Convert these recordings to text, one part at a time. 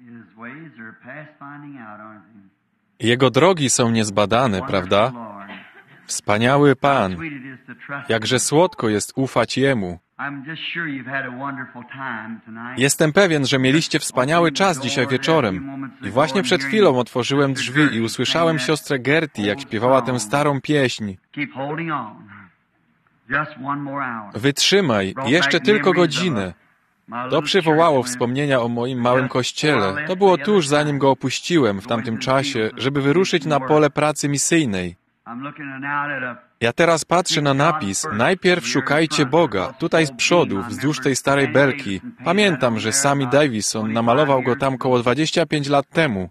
Jego drogi są niezbadane, prawda? Wspaniały Pan, jakże słodko jest ufać Jemu. Jestem pewien, że mieliście wspaniały czas dzisiaj wieczorem. I właśnie przed chwilą otworzyłem drzwi i usłyszałem siostrę Gertie, jak śpiewała tę starą pieśń. Wytrzymaj, jeszcze tylko godzinę. To przywołało wspomnienia o moim małym kościele. To było tuż zanim go opuściłem w tamtym czasie, żeby wyruszyć na pole pracy misyjnej. Ja teraz patrzę na napis: najpierw szukajcie Boga, tutaj z przodu, wzdłuż tej starej belki. Pamiętam, że Sammy Davison namalował go tam koło 25 lat temu.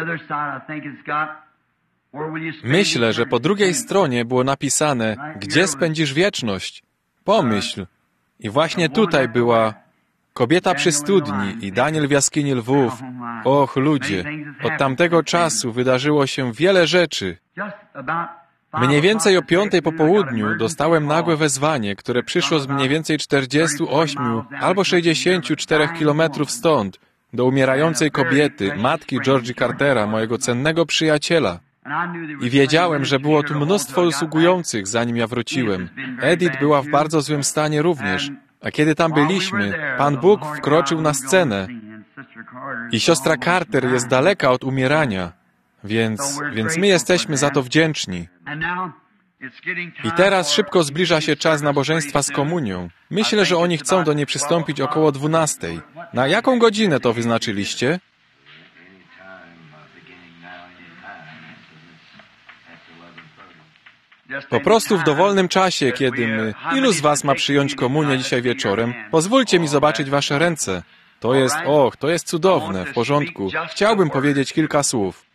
Myślę, że po drugiej stronie było napisane: gdzie spędzisz wieczność? Pomyśl. I właśnie tutaj była kobieta przy studni i Daniel w jaskini lwów. Och, ludzie, od tamtego czasu wydarzyło się wiele rzeczy. Mniej więcej o 5 po południu dostałem nagłe wezwanie, które przyszło z mniej więcej 48 albo 64 kilometrów stąd, do umierającej kobiety, matki Georgie Cartera, mojego cennego przyjaciela. I wiedziałem, że było tu mnóstwo usługujących, zanim ja wróciłem. Edith była w bardzo złym stanie również. A kiedy tam byliśmy, Pan Bóg wkroczył na scenę i siostra Carter jest daleka od umierania, więc my jesteśmy za to wdzięczni. I teraz szybko zbliża się czas nabożeństwa z komunią. Myślę, że oni chcą do niej przystąpić około 12. Na jaką godzinę to wyznaczyliście? Po prostu w dowolnym czasie, kiedy my... Ilu z was ma przyjąć komunię dzisiaj wieczorem? Pozwólcie mi zobaczyć wasze ręce. To jest cudowne, w porządku. Chciałbym powiedzieć kilka słów.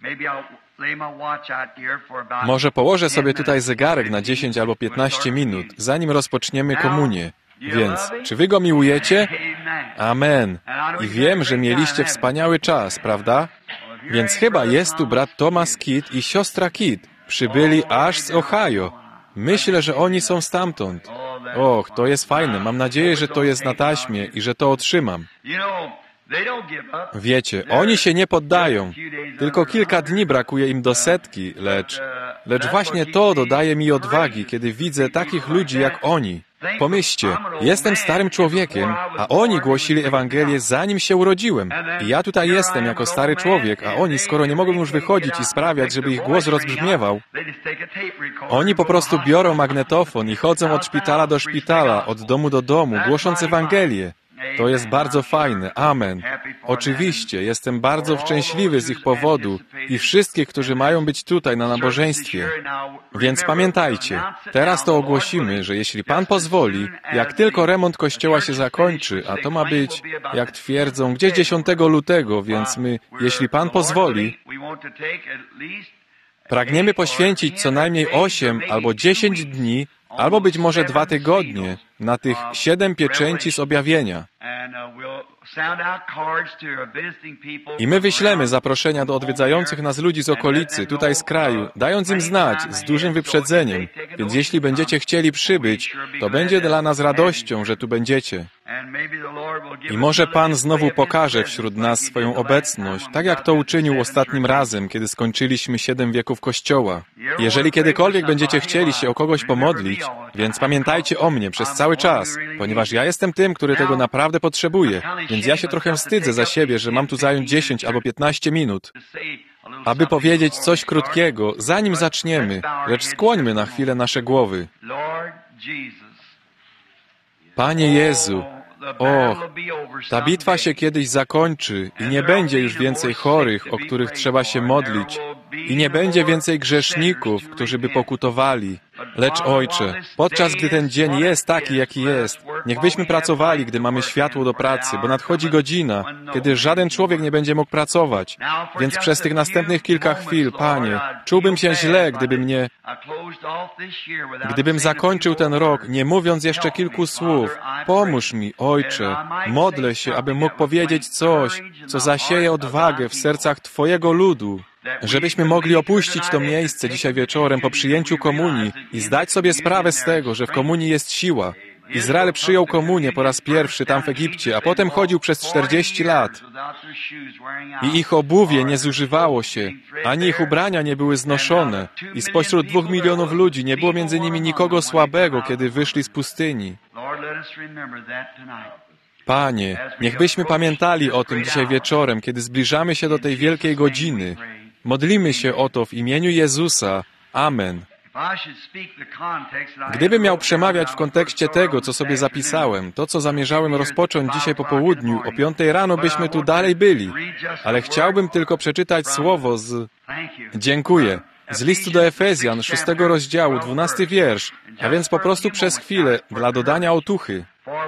Może położę sobie tutaj zegarek na 10 albo 15 minut, zanim rozpoczniemy komunię. Więc, czy wy go miłujecie? Amen. I wiem, że mieliście wspaniały czas, prawda? Więc chyba jest tu brat Thomas Kidd i siostra Kidd. Przybyli aż z Ohio. Myślę, że oni są stamtąd. Och, to jest fajne. Mam nadzieję, że to jest na taśmie i że to otrzymam. Wiecie, oni się nie poddają. Tylko kilka dni brakuje im do 100, lecz właśnie to dodaje mi odwagi, kiedy widzę takich ludzi jak oni. Pomyślcie, jestem starym człowiekiem, a oni głosili Ewangelię, zanim się urodziłem. I ja tutaj jestem jako stary człowiek, a oni, skoro nie mogą już wychodzić i sprawiać, żeby ich głos rozbrzmiewał, oni po prostu biorą magnetofon i chodzą od szpitala do szpitala, od domu do domu, głosząc Ewangelię. To jest bardzo fajne. Amen. Oczywiście, jestem bardzo szczęśliwy z ich powodu i wszystkich, którzy mają być tutaj na nabożeństwie. Więc pamiętajcie, teraz to ogłosimy, że jeśli Pan pozwoli, jak tylko remont kościoła się zakończy, a to ma być, jak twierdzą, gdzieś 10 lutego, więc my, jeśli Pan pozwoli, pragniemy poświęcić co najmniej 8 albo 10 dni, albo być może 2 tygodnie na tych 7 pieczęci z objawienia. I my wyślemy zaproszenia do odwiedzających nas ludzi z okolicy, tutaj z kraju, dając im znać z dużym wyprzedzeniem. Więc jeśli będziecie chcieli przybyć, to będzie dla nas radością, że tu będziecie. I może Pan znowu pokaże wśród nas swoją obecność, tak jak to uczynił ostatnim razem, kiedy skończyliśmy 7 wieków Kościoła. Jeżeli kiedykolwiek będziecie chcieli się o kogoś pomodlić, więc pamiętajcie o mnie przez cały czas, ponieważ ja jestem tym, który tego naprawdę potrzebuje, więc ja się trochę wstydzę za siebie, że mam tu zająć 10 albo 15 minut, aby powiedzieć coś krótkiego, zanim zaczniemy, lecz skłońmy na chwilę nasze głowy. Panie Jezu, ta bitwa się kiedyś zakończy i nie będzie już więcej chorych, o których trzeba się modlić, i nie będzie więcej grzeszników, którzy by pokutowali. Lecz Ojcze, podczas gdy ten dzień jest taki, jaki jest, niechbyśmy pracowali, gdy mamy światło do pracy, bo nadchodzi godzina, kiedy żaden człowiek nie będzie mógł pracować. Więc przez tych następnych kilka chwil, Panie, czułbym się źle, gdybym zakończył ten rok, nie mówiąc jeszcze kilku słów. Pomóż mi, Ojcze, modlę się, abym mógł powiedzieć coś, co zasieje odwagę w sercach Twojego ludu, żebyśmy mogli opuścić to miejsce dzisiaj wieczorem po przyjęciu komunii i zdać sobie sprawę z tego, że w komunii jest siła. Izrael przyjął komunię po raz pierwszy tam w Egipcie, a potem chodził przez 40 lat. I ich obuwie nie zużywało się, ani ich ubrania nie były znoszone. I spośród 2 milionów ludzi nie było między nimi nikogo słabego, kiedy wyszli z pustyni. Panie, niechbyśmy pamiętali o tym dzisiaj wieczorem, kiedy zbliżamy się do tej wielkiej godziny. Modlimy się o to w imieniu Jezusa. Amen. Gdybym miał przemawiać w kontekście tego, co sobie zapisałem, to, co zamierzałem rozpocząć dzisiaj po południu, o 5 rano byśmy tu dalej byli, ale chciałbym tylko przeczytać słowo Dziękuję. Z listu do Efezjan, 6 rozdziału, 12 wiersz, a więc po prostu przez chwilę, dla dodania otuchy.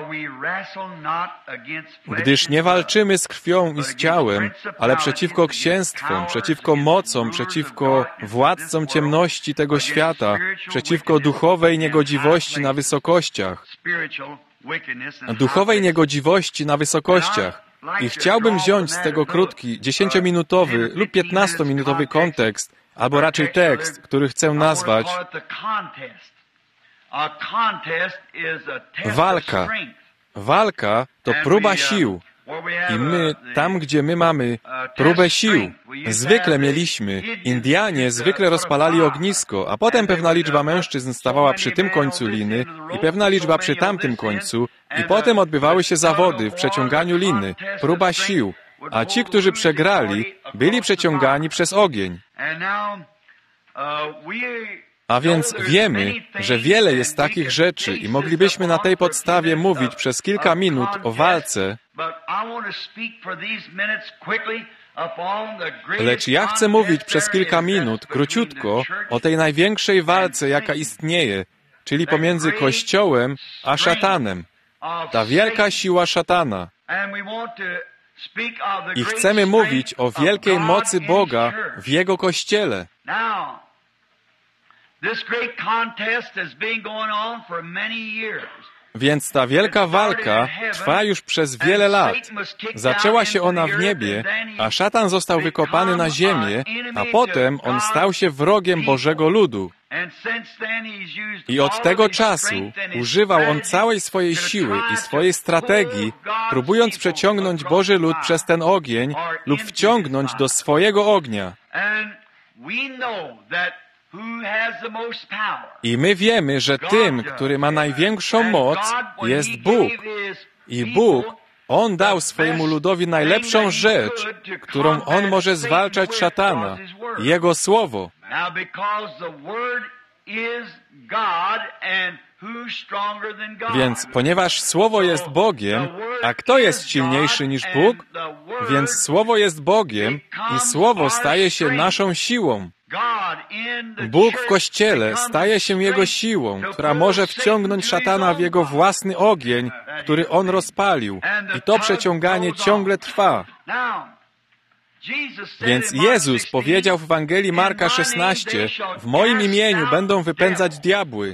Gdyż nie walczymy z krwią i z ciałem, ale przeciwko księstwom, przeciwko mocom, przeciwko władcom ciemności tego świata, przeciwko duchowej niegodziwości na wysokościach. Duchowej niegodziwości na wysokościach. I chciałbym wziąć z tego krótki, 10-minutowy lub 15-minutowy kontekst, albo raczej tekst, który chcę nazwać walka. Walka to próba sił. I my, tam gdzie my mamy próbę sił, zwykle mieliśmy, Indianie zwykle rozpalali ognisko, a potem pewna liczba mężczyzn stawała przy tym końcu liny i pewna liczba przy tamtym końcu i potem odbywały się zawody w przeciąganiu liny, próba sił, a ci, którzy przegrali, byli przeciągani przez ogień. A więc wiemy, że wiele jest takich rzeczy i moglibyśmy na tej podstawie mówić przez kilka minut o walce, lecz ja chcę mówić przez kilka minut, króciutko, o tej największej walce, jaka istnieje, czyli pomiędzy Kościołem a szatanem. Ta wielka siła szatana. I chcemy mówić o wielkiej mocy Boga w Jego Kościele. Więc ta wielka walka trwa już przez wiele lat. Zaczęła się ona w niebie, a szatan został wykopany na ziemię, a potem on stał się wrogiem Bożego ludu. I od tego czasu używał on całej swojej siły i swojej strategii, próbując przeciągnąć Boży lud przez ten ogień lub wciągnąć do swojego ognia. I my wiemy, że tym, który ma największą moc, jest Bóg. I Bóg, On dał swojemu ludowi najlepszą rzecz, którą On może zwalczać szatana, Jego Słowo. Więc ponieważ Słowo jest Bogiem, a kto jest silniejszy niż Bóg? Więc Słowo jest Bogiem i Słowo staje się naszą siłą. Bóg w Kościele staje się Jego siłą, która może wciągnąć szatana w Jego własny ogień, który On rozpalił. I to przeciąganie ciągle trwa. Więc Jezus powiedział w Ewangelii Marka 16, w moim imieniu będą wypędzać diabły.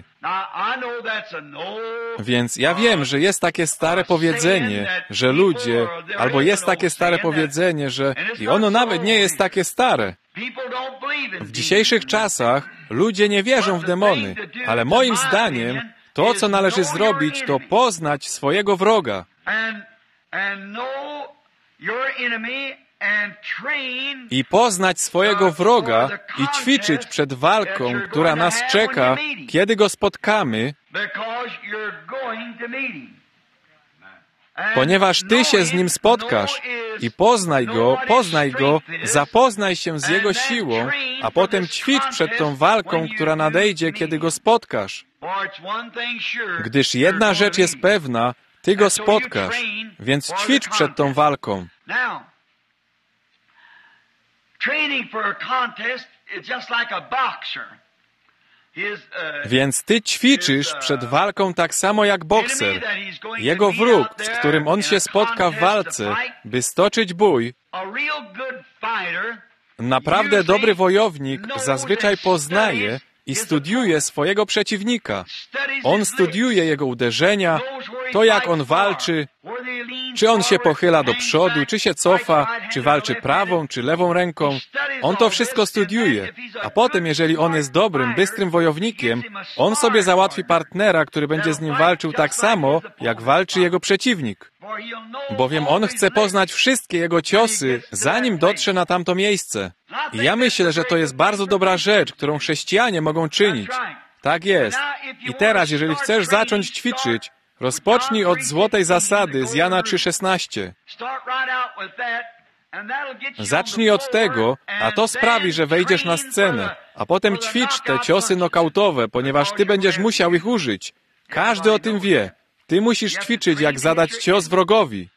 Więc ja wiem, że jest takie stare powiedzenie, że ludzie, albo jest takie stare powiedzenie, że i ono nawet nie jest takie stare. W dzisiejszych czasach ludzie nie wierzą w demony, ale moim zdaniem to, co należy zrobić, to poznać swojego wroga. I poznać swojego wroga i ćwiczyć przed walką, która nas czeka, kiedy go spotkamy, ponieważ Ty się z Nim spotkasz i poznaj Go, zapoznaj się z Jego siłą, a potem ćwicz przed tą walką, która nadejdzie, kiedy Go spotkasz. Gdyż jedna rzecz jest pewna, Ty Go spotkasz, więc ćwicz przed tą walką. Więc Ty ćwiczysz przed walką tak samo jak bokser. Jego wróg, z którym on się spotka w walce, by stoczyć bój, naprawdę dobry wojownik zazwyczaj poznaje i studiuje swojego przeciwnika. On studiuje jego uderzenia, to jak on walczy, Czy on się pochyla do przodu, czy się cofa, czy walczy prawą, czy lewą ręką. On to wszystko studiuje. A potem, jeżeli on jest dobrym, bystrym wojownikiem, on sobie załatwi partnera, który będzie z nim walczył tak samo, jak walczy jego przeciwnik. Bowiem on chce poznać wszystkie jego ciosy, zanim dotrze na tamto miejsce. I ja myślę, że to jest bardzo dobra rzecz, którą chrześcijanie mogą czynić. Tak jest. I teraz, jeżeli chcesz zacząć ćwiczyć, rozpocznij od złotej zasady z Jana 3,16. Zacznij od tego, a to sprawi, że wejdziesz na scenę, a potem ćwicz te ciosy nokautowe, ponieważ ty będziesz musiał ich użyć. Każdy o tym wie. Ty musisz ćwiczyć, jak zadać cios wrogowi.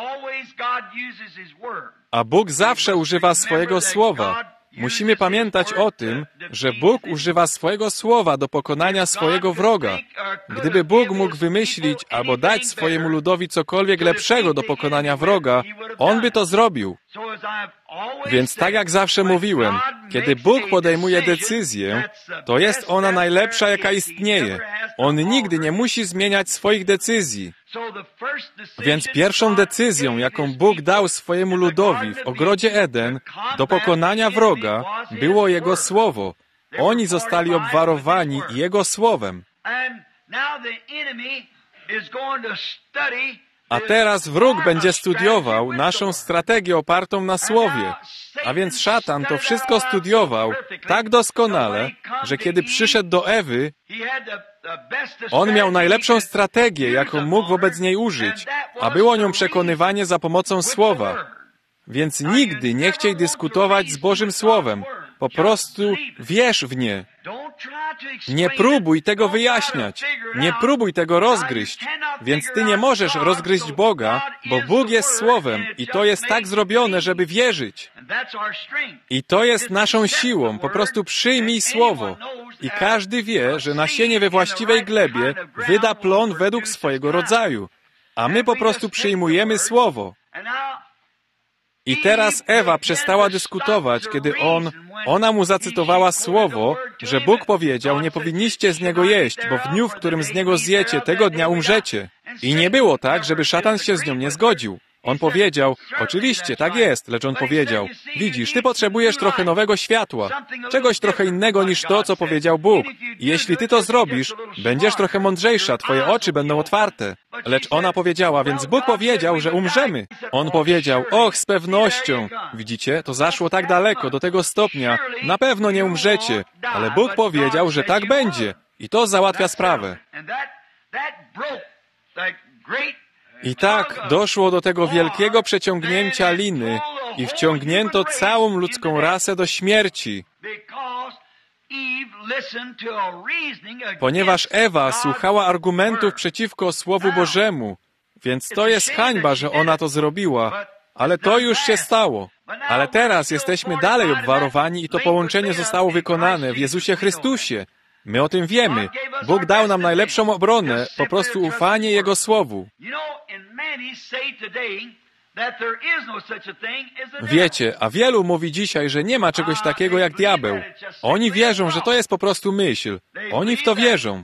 A Bóg zawsze używa swojego słowa. Musimy pamiętać o tym, że Bóg używa swojego słowa do pokonania swojego wroga. Gdyby Bóg mógł wymyślić albo dać swojemu ludowi cokolwiek lepszego do pokonania wroga, On by to zrobił. Więc tak jak zawsze mówiłem, kiedy Bóg podejmuje decyzję, to jest ona najlepsza, jaka istnieje. On nigdy nie musi zmieniać swoich decyzji. Więc pierwszą decyzją, jaką Bóg dał swojemu ludowi w ogrodzie Eden do pokonania wroga, było Jego Słowo. Oni zostali obwarowani Jego Słowem. A teraz wróg będzie studiował naszą strategię opartą na Słowie. A więc szatan to wszystko studiował tak doskonale, że kiedy przyszedł do Ewy, on miał najlepszą strategię, jaką mógł wobec niej użyć, a było nią przekonywanie za pomocą Słowa. Więc nigdy nie chciej dyskutować z Bożym Słowem. Po prostu wierz w nie. Nie próbuj tego wyjaśniać. Nie próbuj tego rozgryźć. Więc ty nie możesz rozgryźć Boga, bo Bóg jest Słowem i to jest tak zrobione, żeby wierzyć. I to jest naszą siłą. Po prostu przyjmij Słowo. I każdy wie, że nasienie we właściwej glebie wyda plon według swojego rodzaju. A my po prostu przyjmujemy Słowo. I teraz Ewa przestała dyskutować, kiedy ona mu zacytowała słowo, że Bóg powiedział, nie powinniście z niego jeść, bo w dniu, w którym z niego zjecie, tego dnia umrzecie. I nie było tak, żeby szatan się z nią nie zgodził. On powiedział, oczywiście, tak jest, lecz on powiedział, widzisz, ty potrzebujesz trochę nowego światła, czegoś trochę innego niż to, co powiedział Bóg. I jeśli ty to zrobisz, będziesz trochę mądrzejsza, twoje oczy będą otwarte. Lecz ona powiedziała, więc Bóg powiedział, że umrzemy. On powiedział, och, z pewnością. Widzicie, to zaszło tak daleko, do tego stopnia, na pewno nie umrzecie, ale Bóg powiedział, że tak będzie. I to załatwia sprawę. I tak doszło do tego wielkiego przeciągnięcia liny i wciągnięto całą ludzką rasę do śmierci, ponieważ Ewa słuchała argumentów przeciwko Słowu Bożemu. Więc to jest hańba, że ona to zrobiła, ale to już się stało. Ale teraz jesteśmy dalej obwarowani i to połączenie zostało wykonane w Jezusie Chrystusie. My o tym wiemy. Bóg dał nam najlepszą obronę, po prostu ufanie Jego Słowu. Wiecie, a wielu mówi dzisiaj, że nie ma czegoś takiego jak diabeł. Oni wierzą, że to jest po prostu myśl. Oni w to wierzą.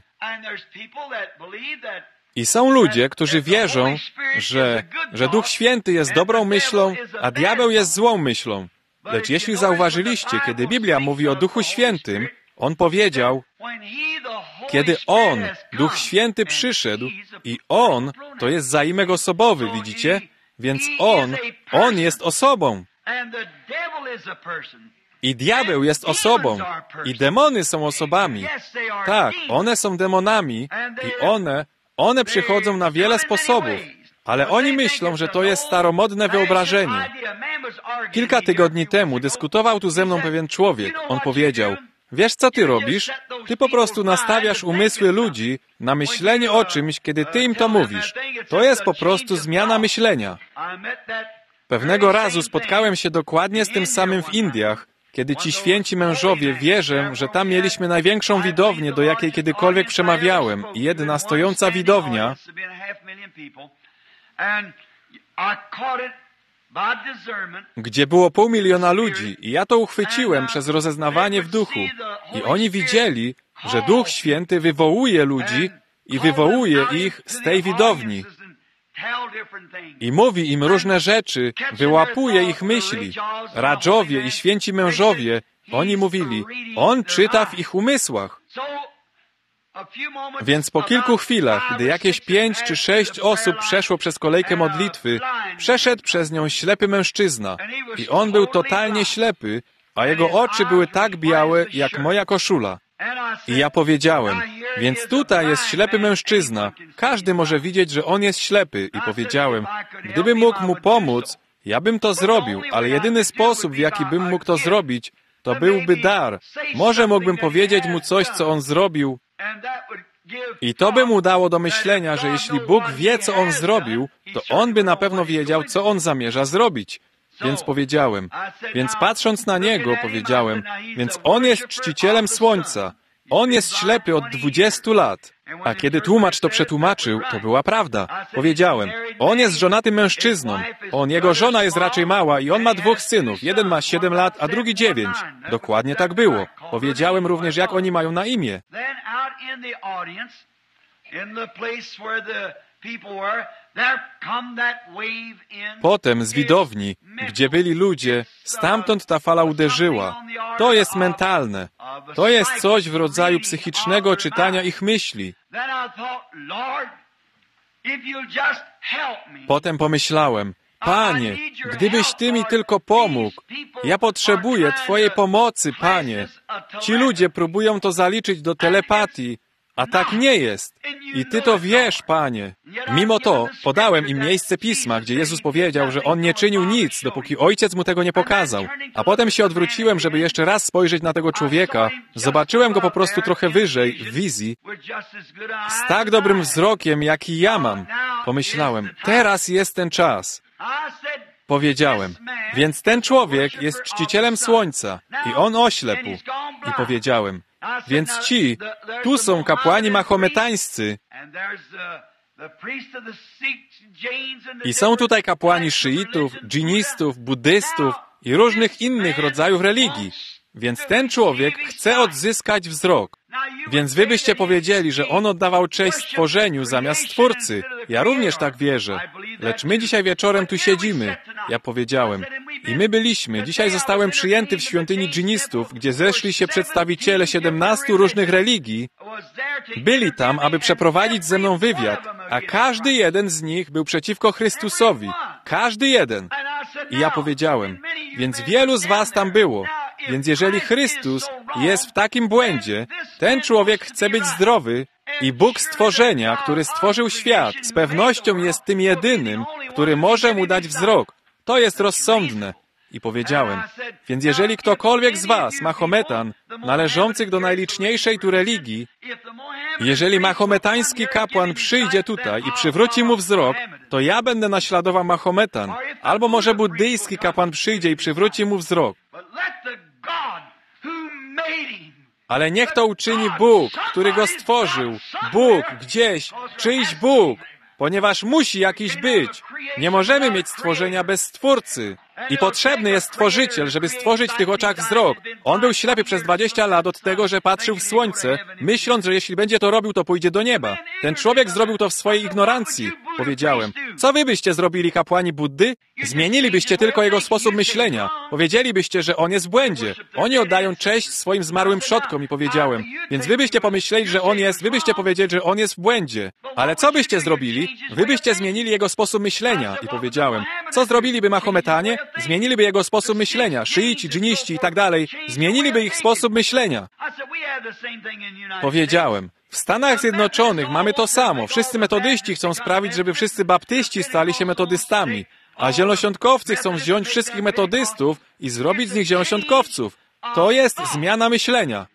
I są ludzie, którzy wierzą, że Duch Święty jest dobrą myślą, a diabeł jest złą myślą. Lecz jeśli zauważyliście, kiedy Biblia mówi o Duchu Świętym, On powiedział, kiedy On, Duch Święty przyszedł i On to jest zaimek osobowy, widzicie? Więc On jest osobą. I diabeł jest osobą. I demony są osobami. Tak, one są demonami i one przychodzą na wiele sposobów. Ale oni myślą, że to jest staromodne wyobrażenie. Kilka tygodni temu dyskutował tu ze mną pewien człowiek. On powiedział, wiesz co ty robisz? Ty po prostu nastawiasz umysły ludzi na myślenie o czymś, kiedy ty im to mówisz. To jest po prostu zmiana myślenia. Pewnego razu spotkałem się dokładnie z tym samym w Indiach, kiedy ci święci mężowie, wierzę, że tam mieliśmy największą widownię, do jakiej kiedykolwiek przemawiałem. I jedna stojąca widownia, gdzie było 500 000 ludzi i ja to uchwyciłem przez rozeznawanie w duchu. I oni widzieli, że Duch Święty wywołuje ludzi i wywołuje ich z tej widowni. I mówi im różne rzeczy, wyłapuje ich myśli. Radżowie i święci mężowie, oni mówili, on czyta w ich umysłach. Więc po kilku chwilach, gdy jakieś 5 czy 6 osób przeszło przez kolejkę modlitwy, przeszedł przez nią ślepy mężczyzna. I on był totalnie ślepy, a jego oczy były tak białe, jak moja koszula. I ja powiedziałem, więc tutaj jest ślepy mężczyzna. Każdy może widzieć, że on jest ślepy. I powiedziałem, gdybym mógł mu pomóc, ja bym to zrobił, ale jedyny sposób, w jaki bym mógł to zrobić, to byłby dar. Może mógłbym powiedzieć mu coś, co on zrobił, i to by mu dało do myślenia, że jeśli Bóg wie, co on zrobił, to on by na pewno wiedział, co on zamierza zrobić. Więc powiedziałem, więc patrząc na niego, powiedziałem, więc on jest czcicielem słońca. On jest ślepy od 20 lat. A kiedy tłumacz to przetłumaczył, to była prawda. Powiedziałem, on jest żonatym mężczyzną. Jego żona jest raczej mała i on ma 2 synów. Jeden ma 7 lat, a drugi 9. Dokładnie tak było. Powiedziałem również, jak oni mają na imię. Potem z widowni, gdzie byli ludzie, stamtąd ta fala uderzyła. To jest mentalne. To jest coś w rodzaju psychicznego czytania ich myśli. Potem pomyślałem, Panie, gdybyś Ty mi tylko pomógł, ja potrzebuję Twojej pomocy, Panie. Ci ludzie próbują to zaliczyć do telepatii, a tak nie jest. I Ty to wiesz, Panie. Mimo to podałem im miejsce Pisma, gdzie Jezus powiedział, że On nie czynił nic, dopóki Ojciec Mu tego nie pokazał. A potem się odwróciłem, żeby jeszcze raz spojrzeć na tego człowieka. Zobaczyłem go po prostu trochę wyżej, w wizji, z tak dobrym wzrokiem, jaki ja mam. Pomyślałem, teraz jest ten czas. Powiedziałem, więc ten człowiek jest czcicielem słońca i on oślepł. I powiedziałem, więc tu są kapłani mahometańscy i są tutaj kapłani szyitów, dżinistów, buddystów i różnych innych rodzajów religii. Więc ten człowiek chce odzyskać wzrok. Więc wy byście powiedzieli, że on oddawał cześć stworzeniu zamiast Stwórcy. Ja również tak wierzę. Lecz my dzisiaj wieczorem tu siedzimy. Ja powiedziałem. I my byliśmy. Dzisiaj zostałem przyjęty w świątyni dżinistów, gdzie zeszli się przedstawiciele 17 różnych religii. Byli tam, aby przeprowadzić ze mną wywiad, a każdy jeden z nich był przeciwko Chrystusowi. Każdy jeden. I ja powiedziałem, więc wielu z was tam było. Więc jeżeli Chrystus jest w takim błędzie, ten człowiek chce być zdrowy i Bóg stworzenia, który stworzył świat, z pewnością jest tym jedynym, który może mu dać wzrok. To jest rozsądne. I powiedziałem, więc jeżeli ktokolwiek z was, Mahometan, należących do najliczniejszej tu religii, jeżeli mahometański kapłan przyjdzie tutaj i przywróci mu wzrok, to ja będę naśladował Mahometan. Albo może buddyjski kapłan przyjdzie i przywróci mu wzrok. Ale niech to uczyni Bóg, który go stworzył. Bóg gdzieś, czyjś Bóg, ponieważ musi jakiś być. Nie możemy mieć stworzenia bez Stwórcy. I potrzebny jest Stworzyciel, żeby stworzyć w tych oczach wzrok. On był ślepy przez 20 lat od tego, że patrzył w słońce, myśląc, że jeśli będzie to robił, to pójdzie do nieba. Ten człowiek zrobił to w swojej ignorancji. Powiedziałem, co wy byście zrobili, kapłani Buddy? Zmienilibyście tylko jego sposób myślenia. Powiedzielibyście, że on jest w błędzie. Oni oddają cześć swoim zmarłym przodkom i powiedziałem, więc wy byście pomyśleli, że on jest, wy byście powiedzieli, że on jest w błędzie. Ale co byście zrobili? Wy byście zmienili jego sposób myślenia. I powiedziałem, co zrobiliby Mahometanie? Zmieniliby jego sposób myślenia. Szyici, dżiniści i tak dalej. Zmieniliby ich sposób myślenia. Powiedziałem, w Stanach Zjednoczonych mamy to samo. Wszyscy metodyści chcą sprawić, żeby wszyscy baptyści stali się metodystami. A zielonoświątkowcy chcą wziąć wszystkich metodystów i zrobić z nich zielonoświątkowców. To jest zmiana myślenia.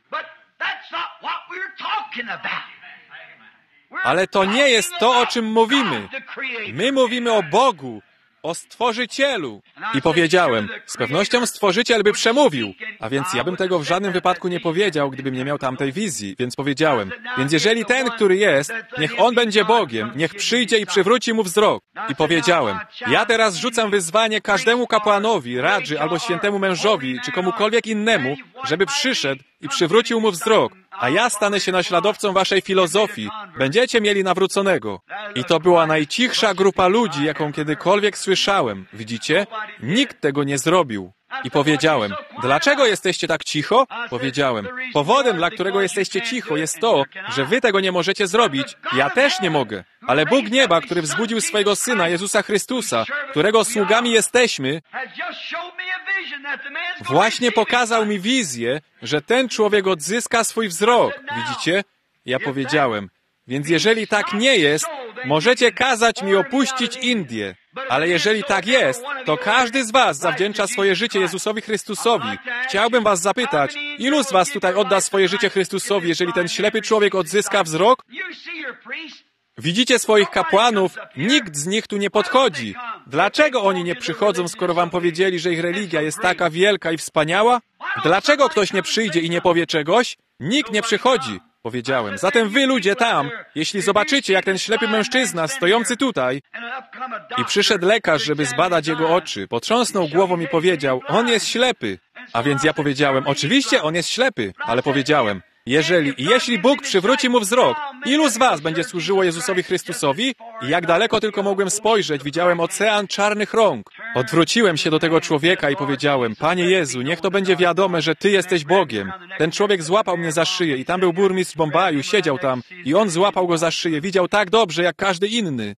Ale to nie jest to, o czym mówimy. My mówimy o Bogu, o Stworzycielu. I powiedziałem, z pewnością Stworzyciel by przemówił, a więc ja bym tego w żadnym wypadku nie powiedział, gdybym nie miał tamtej wizji. Więc powiedziałem, więc jeżeli ten, który jest, niech on będzie Bogiem, niech przyjdzie i przywróci mu wzrok. I powiedziałem, ja teraz rzucam wyzwanie każdemu kapłanowi, radży albo świętemu mężowi, czy komukolwiek innemu, żeby przyszedł i przywrócił mu wzrok. a ja stanę się naśladowcą waszej filozofii. Będziecie mieli nawróconego. I to była najcichsza grupa ludzi, jaką kiedykolwiek słyszałem. Widzicie? Nikt tego nie zrobił. I powiedziałem, dlaczego jesteście tak cicho? Powiedziałem, powodem, dla którego jesteście cicho, jest to, że wy tego nie możecie zrobić. Ja też nie mogę. Ale Bóg nieba, który wzbudził swojego Syna, Jezusa Chrystusa, którego sługami jesteśmy, właśnie pokazał mi wizję, że ten człowiek odzyska swój wzrok. Widzicie? Ja powiedziałem, więc jeżeli tak nie jest, możecie kazać mi opuścić Indię. Ale jeżeli tak jest, to każdy z was zawdzięcza swoje życie Jezusowi Chrystusowi. Chciałbym was zapytać, ilu z was tutaj odda swoje życie Chrystusowi, jeżeli ten ślepy człowiek odzyska wzrok? Widzicie swoich kapłanów? Nikt z nich tu nie podchodzi. Dlaczego oni nie przychodzą, skoro wam powiedzieli, że ich religia jest taka wielka i wspaniała? Dlaczego ktoś nie przyjdzie i nie powie czegoś? Nikt nie przychodzi. Powiedziałem, zatem wy ludzie tam, jeśli zobaczycie, jak ten ślepy mężczyzna stojący tutaj i przyszedł lekarz, żeby zbadać jego oczy, potrząsnął głową i powiedział, on jest ślepy. A więc ja powiedziałem, oczywiście on jest ślepy, ale powiedziałem, jeśli Bóg przywróci mu wzrok, ilu z was będzie służyło Jezusowi Chrystusowi? I jak daleko tylko mogłem spojrzeć, widziałem ocean czarnych rąk. Odwróciłem się do tego człowieka i powiedziałem, Panie Jezu, niech to będzie wiadome, że Ty jesteś Bogiem. Ten człowiek złapał mnie za szyję i tam był burmistrz Bombaju, siedział tam i on złapał go za szyję, widział tak dobrze, jak każdy inny.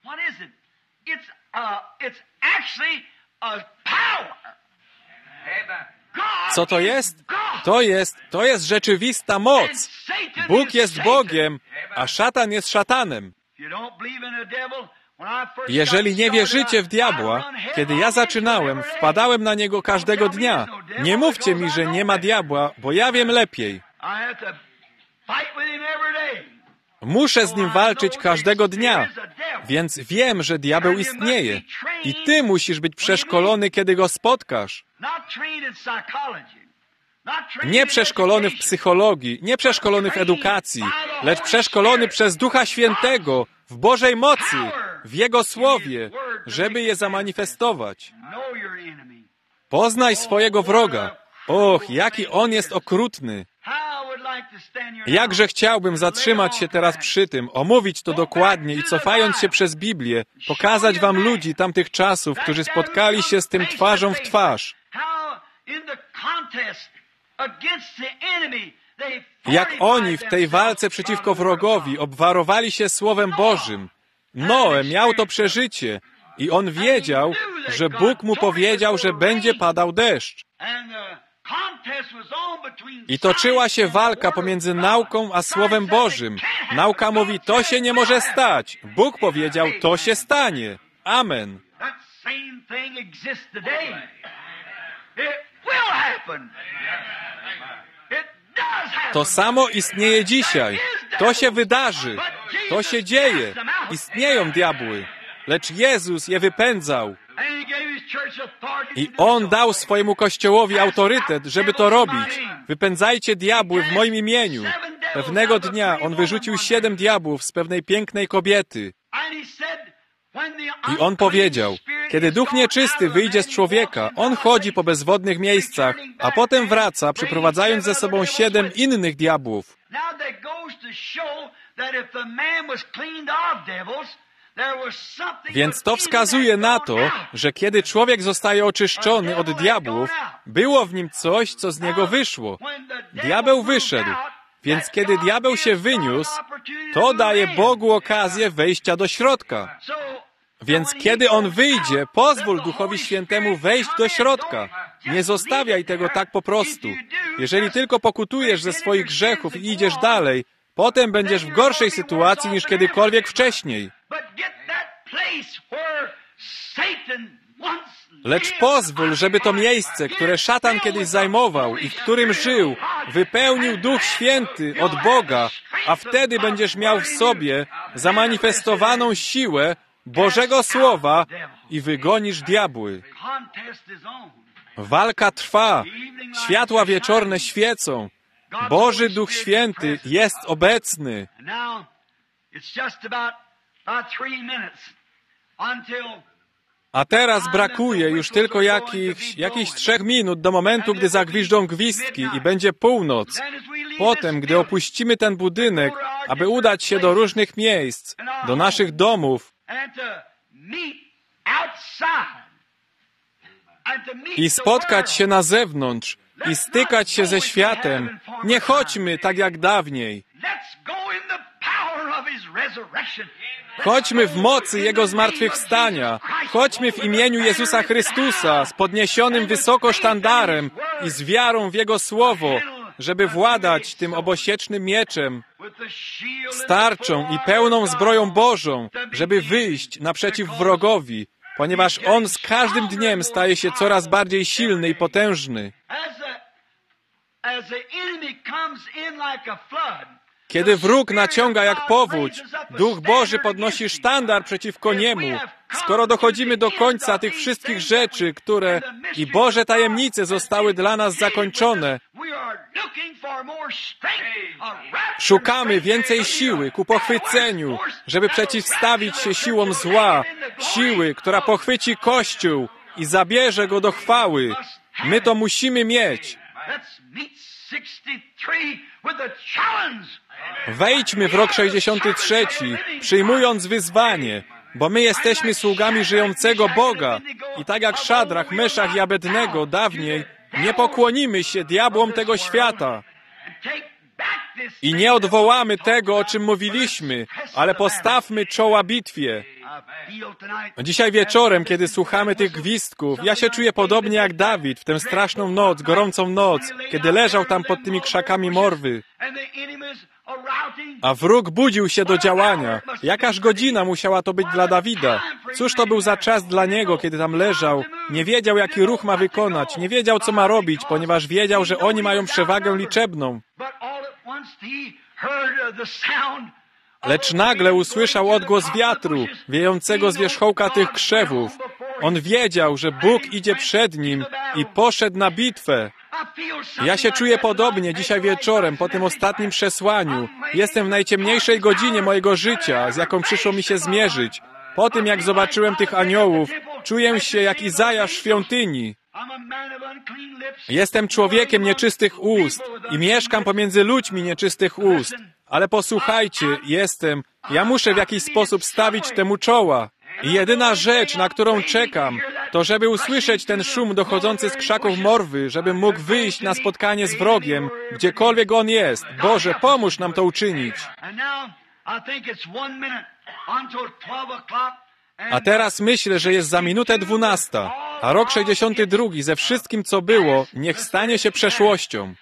Co to jest? To jest rzeczywista moc. Bóg jest Bogiem, a szatan jest szatanem. Jeżeli nie wierzycie w diabła, kiedy ja zaczynałem, wpadałem na niego każdego dnia. Nie mówcie mi, że nie ma diabła, bo ja wiem lepiej. Muszę z nim walczyć każdego dnia, więc wiem, że diabeł istnieje. I ty musisz być przeszkolony, kiedy go spotkasz. Nie przeszkolony w psychologii, nie przeszkolony w edukacji, lecz przeszkolony przez Ducha Świętego, w Bożej mocy, w Jego Słowie, żeby je zamanifestować. Poznaj swojego wroga. Och, jaki on jest okrutny. Jakże chciałbym zatrzymać się teraz przy tym, omówić to dokładnie i cofając się przez Biblię, pokazać wam ludzi tamtych czasów, którzy spotkali się z tym twarzą w twarz. Jak oni w tej walce przeciwko wrogowi obwarowali się Słowem Bożym. Noe miał to przeżycie i on wiedział, że Bóg mu powiedział, że będzie padał deszcz. I toczyła się walka pomiędzy nauką a Słowem Bożym. Nauka mówi, to się nie może stać. Bóg powiedział, to się stanie. Amen. To samo istnieje dzisiaj. To się wydarzy. To się dzieje. Istnieją diabły. Lecz Jezus je wypędzał. I On dał swojemu Kościołowi autorytet, żeby to robić. Wypędzajcie diabły w moim imieniu. Pewnego dnia On wyrzucił 7 diabłów z pewnej pięknej kobiety. I On powiedział, kiedy duch nieczysty wyjdzie z człowieka, on chodzi po bezwodnych miejscach, a potem wraca, przyprowadzając ze sobą 7 innych diabłów. Więc to wskazuje na to, że kiedy człowiek zostaje oczyszczony od diabłów, było w nim coś, co z niego wyszło. Diabeł wyszedł. Więc kiedy diabeł się wyniósł, to daje Bogu okazję wejścia do środka. Więc kiedy on wyjdzie, pozwól Duchowi Świętemu wejść do środka. Nie zostawiaj tego tak po prostu. Jeżeli tylko pokutujesz ze swoich grzechów i idziesz dalej, potem będziesz w gorszej sytuacji niż kiedykolwiek wcześniej. Lecz pozwól, żeby to miejsce, które szatan kiedyś zajmował i w którym żył, wypełnił Duch Święty od Boga, a wtedy będziesz miał w sobie zamanifestowaną siłę Bożego Słowa i wygonisz diabły. Walka trwa, światła wieczorne świecą, Boży Duch Święty jest obecny. A teraz brakuje już tylko jakichś 3 minut do momentu, gdy zagwiżdżą gwizdki i będzie północ. Potem, gdy opuścimy ten budynek, aby udać się do różnych miejsc, do naszych domów i spotkać się na zewnątrz i stykać się ze światem, nie chodźmy tak jak dawniej. Chodźmy w mocy Jego zmartwychwstania. Chodźmy w imieniu Jezusa Chrystusa z podniesionym wysoko sztandarem i z wiarą w Jego Słowo, żeby władać tym obosiecznym mieczem, z tarczą i pełną zbroją Bożą, żeby wyjść naprzeciw wrogowi, ponieważ on z każdym dniem staje się coraz bardziej silny i potężny. Kiedy wróg naciąga jak powódź, Duch Boży podnosi sztandar przeciwko niemu. Skoro dochodzimy do końca tych wszystkich rzeczy, które i Boże tajemnice zostały dla nas zakończone, szukamy więcej siły ku pochwyceniu, żeby przeciwstawić się siłom zła, siły, która pochwyci Kościół i zabierze go do chwały. My to musimy mieć. Wejdźmy w rok 63, przyjmując wyzwanie, bo my jesteśmy sługami żyjącego Boga i tak jak Szadrach, Meszach i Abednego dawniej, nie pokłonimy się diabłom tego świata i nie odwołamy tego, o czym mówiliśmy, ale postawmy czoła bitwie. Dzisiaj wieczorem, kiedy słuchamy tych gwizdków, ja się czuję podobnie jak Dawid w tę straszną noc, gorącą noc, kiedy leżał tam pod tymi krzakami morwy. A wróg budził się do działania. Jakaż godzina musiała to być dla Dawida? Cóż to był za czas dla niego, kiedy tam leżał? Nie wiedział, jaki ruch ma wykonać, nie wiedział, co ma robić, ponieważ wiedział, że oni mają przewagę liczebną. Lecz nagle usłyszał odgłos wiatru, wiejącego z wierzchołka tych krzewów. On wiedział, że Bóg idzie przed nim i poszedł na bitwę. Ja się czuję podobnie dzisiaj wieczorem, po tym ostatnim przesłaniu. Jestem w najciemniejszej godzinie mojego życia, z jaką przyszło mi się zmierzyć. Po tym, jak zobaczyłem tych aniołów, czuję się jak Izajasz w świątyni. Jestem człowiekiem nieczystych ust i mieszkam pomiędzy ludźmi nieczystych ust. Ale posłuchajcie, ja muszę w jakiś sposób stawić temu czoła. I jedyna rzecz, na którą czekam, to żeby usłyszeć ten szum dochodzący z krzaków morwy, żebym mógł wyjść na spotkanie z wrogiem, gdziekolwiek on jest. Boże, pomóż nam to uczynić. A teraz myślę, że jest za minutę 12, a rok 62 ze wszystkim, co było, niech stanie się przeszłością.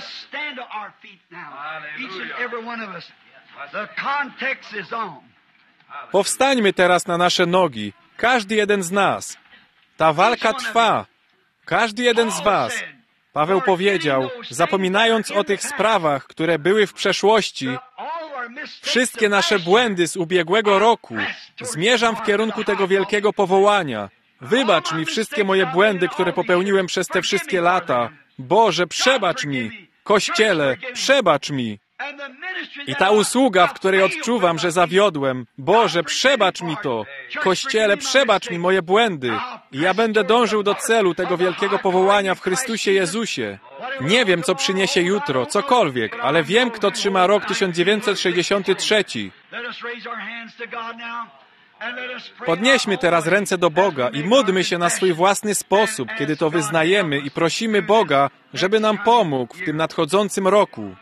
Powstańmy teraz na nasze nogi, każdy jeden z nas. Ta walka trwa. Każdy jeden z was. Paweł powiedział, zapominając o tych sprawach, które były w przeszłości, wszystkie nasze błędy z ubiegłego roku, zmierzam w kierunku tego wielkiego powołania. Wybacz mi wszystkie moje błędy, które popełniłem przez te wszystkie lata. Boże, przebacz mi. Kościele, przebacz mi. I ta usługa, w której odczuwam, że zawiodłem, Boże, przebacz mi to. Kościele, przebacz mi moje błędy. I ja będę dążył do celu tego wielkiego powołania w Chrystusie Jezusie. Nie wiem, co przyniesie jutro, cokolwiek, ale wiem, kto trzyma rok 1963. Podnieśmy teraz ręce do Boga i módlmy się na swój własny sposób, kiedy to wyznajemy i prosimy Boga, żeby nam pomógł w tym nadchodzącym roku.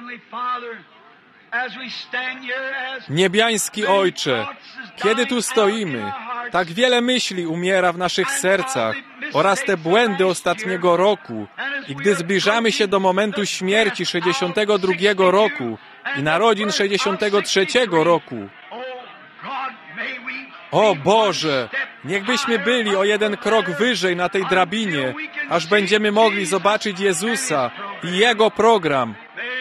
Niebiański Ojcze, kiedy tu stoimy, tak wiele myśli umiera w naszych sercach oraz te błędy ostatniego roku. I gdy zbliżamy się do momentu śmierci 62 roku i narodzin 63 roku, o Boże, niechbyśmy byli o jeden krok wyżej na tej drabinie, aż będziemy mogli zobaczyć Jezusa i Jego program.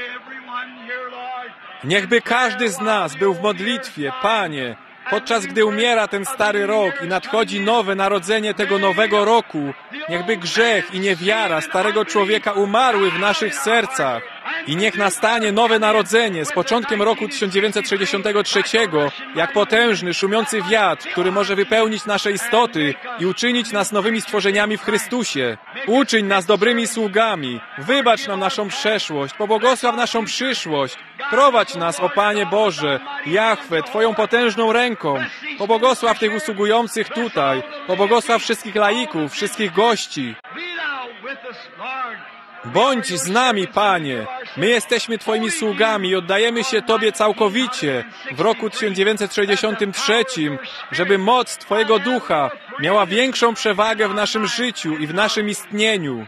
Niechby każdy z nas był w modlitwie, Panie, podczas gdy umiera ten stary rok i nadchodzi nowe narodzenie tego nowego roku, niechby grzech i niewiara starego człowieka umarły w naszych sercach. I niech nastanie nowe narodzenie z początkiem roku 1963, jak potężny, szumiący wiatr, który może wypełnić nasze istoty i uczynić nas nowymi stworzeniami w Chrystusie. Uczyń nas dobrymi sługami, wybacz nam naszą przeszłość, pobłogosław naszą przyszłość. Prowadź nas, o Panie Boże, Jahwe, Twoją potężną ręką. Pobłogosław tych usługujących tutaj, pobłogosław wszystkich laików, wszystkich gości. Bądź z nami, Panie. My jesteśmy Twoimi sługami i oddajemy się Tobie całkowicie w roku 1963, żeby moc Twojego Ducha miała większą przewagę w naszym życiu i w naszym istnieniu.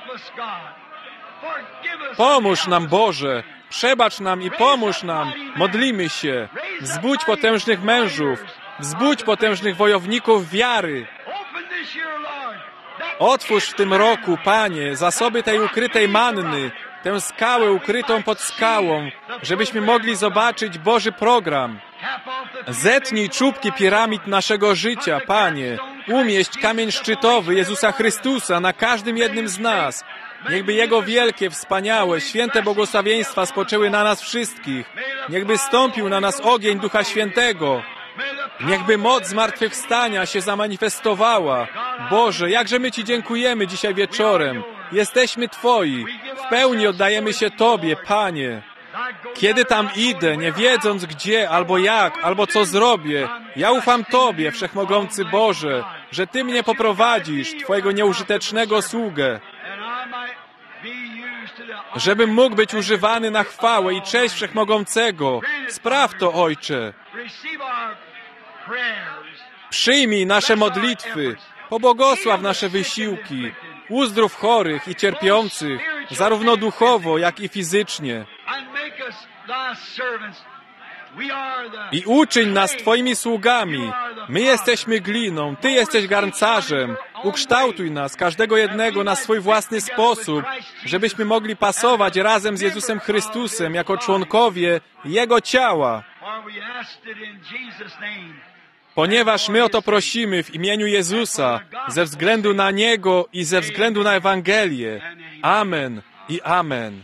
Pomóż nam, Boże. Przebacz nam i pomóż nam. Modlimy się. Wzbudź potężnych mężów. Wzbudź potężnych wojowników wiary. Otwórz w tym roku, Panie, zasoby tej ukrytej manny, tę skałę ukrytą pod skałą, żebyśmy mogli zobaczyć Boży program. Zetnij czubki piramid naszego życia, Panie. Umieść kamień szczytowy Jezusa Chrystusa na każdym jednym z nas. Niechby Jego wielkie, wspaniałe, święte błogosławieństwa spoczęły na nas wszystkich. Niechby stąpił na nas ogień Ducha Świętego. Niechby moc zmartwychwstania się zamanifestowała. Boże, jakże my Ci dziękujemy dzisiaj wieczorem. Jesteśmy Twoi. W pełni oddajemy się Tobie, Panie. Kiedy tam idę, nie wiedząc gdzie, albo jak, albo co zrobię, ja ufam Tobie, Wszechmogący Boże, że Ty mnie poprowadzisz, Twojego nieużytecznego sługę, żebym mógł być używany na chwałę i cześć Wszechmogącego. Spraw to, Ojcze. Przyjmij nasze modlitwy, pobłogosław nasze wysiłki, uzdrów chorych i cierpiących, zarówno duchowo, jak i fizycznie. I uczyń nas Twoimi sługami. My jesteśmy gliną, Ty jesteś garncarzem. Ukształtuj nas, każdego jednego, na swój własny sposób, żebyśmy mogli pasować razem z Jezusem Chrystusem jako członkowie Jego ciała. Ponieważ my o to prosimy w imieniu Jezusa, ze względu na Niego i ze względu na Ewangelię. Amen i amen.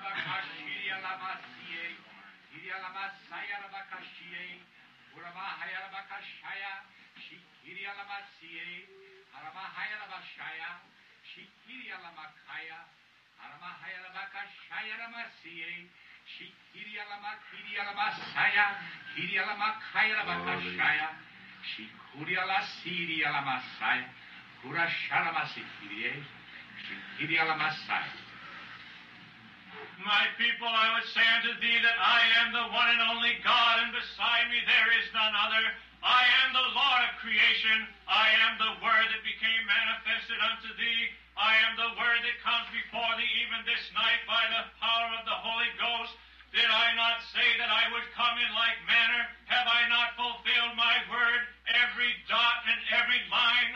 My people, I would say unto thee that I am the one and only God, and beside me there is none other. I am the Lord of creation. I am the Word that became manifested unto thee. I am the Word that comes before thee even this night by the power of the Holy Ghost. Did I not say that I would come in like manner? Have I not fulfilled my word, every dot and every line?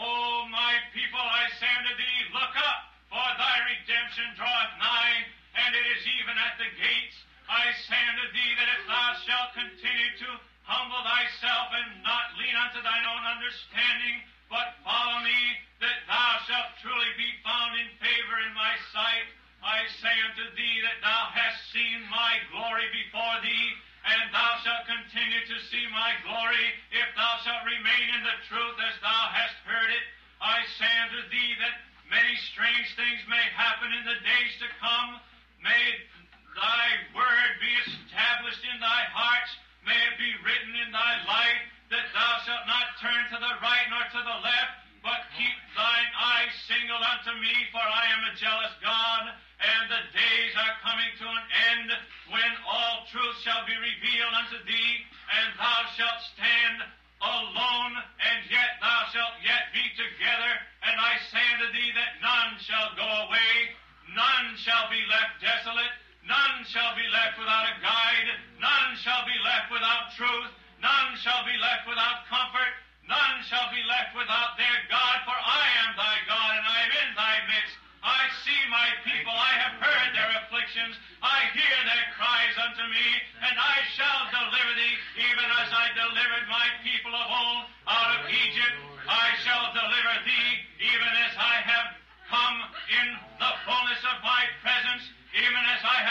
O my people, I say unto thee, look up, for thy redemption draweth nigh, and it is even at the gates. I say unto thee that if thou shalt continue to humble thyself and not lean unto thine own understanding, but follow me, that thou shalt truly be found in favor in my sight. I say unto thee that thou hast seen my glory before thee, and thou shalt continue to see my glory, if thou shalt remain in the truth as thou hast heard it. I say unto thee that many strange things may happen in the days to come. May thy word be established in thy hearts. May it be written in thy life, that thou shalt not turn to the right nor to the left, but keep thine eyes single unto me, for I am a jealous God, and the days are coming to an end, when all truth shall be revealed unto thee, and thou shalt stand alone, and yet thou shalt yet be together. And I say unto thee that none shall go away, none shall be left desolate, none shall be left without a guide, none shall be left without truth, none shall be left without comfort, none shall be left without their God, for I am thy God, and I am in thy midst. I see my people, I have heard their afflictions, I hear their cries unto me, and I shall deliver thee, even as I delivered my people of old out of Egypt. I shall deliver thee, even as I have come in the fullness of my presence, even as I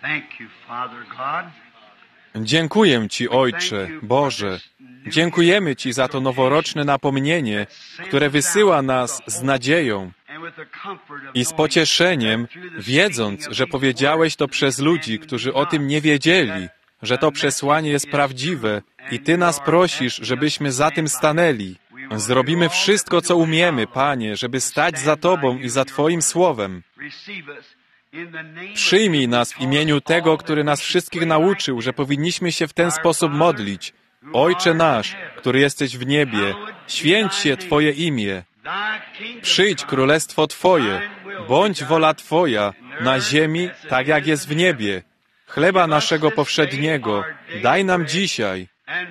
Dziękuję Ci, Ojcze, Boże. Dziękujemy Ci za to noworoczne napomnienie, które wysyła nas z nadzieją i z pocieszeniem, wiedząc, że powiedziałeś to przez ludzi, którzy o tym nie wiedzieli, że to przesłanie jest prawdziwe i Ty nas prosisz, żebyśmy za tym stanęli. Zrobimy wszystko, co umiemy, Panie, żeby stać za Tobą i za Twoim słowem. Przyjmij nas w imieniu tego, który nas wszystkich nauczył, że powinniśmy się w ten sposób modlić. Ojcze nasz, który jesteś w niebie, święć się Twoje imię. Przyjdź królestwo Twoje, bądź wola Twoja, na ziemi, tak jak jest w niebie. Chleba naszego powszedniego daj nam dzisiaj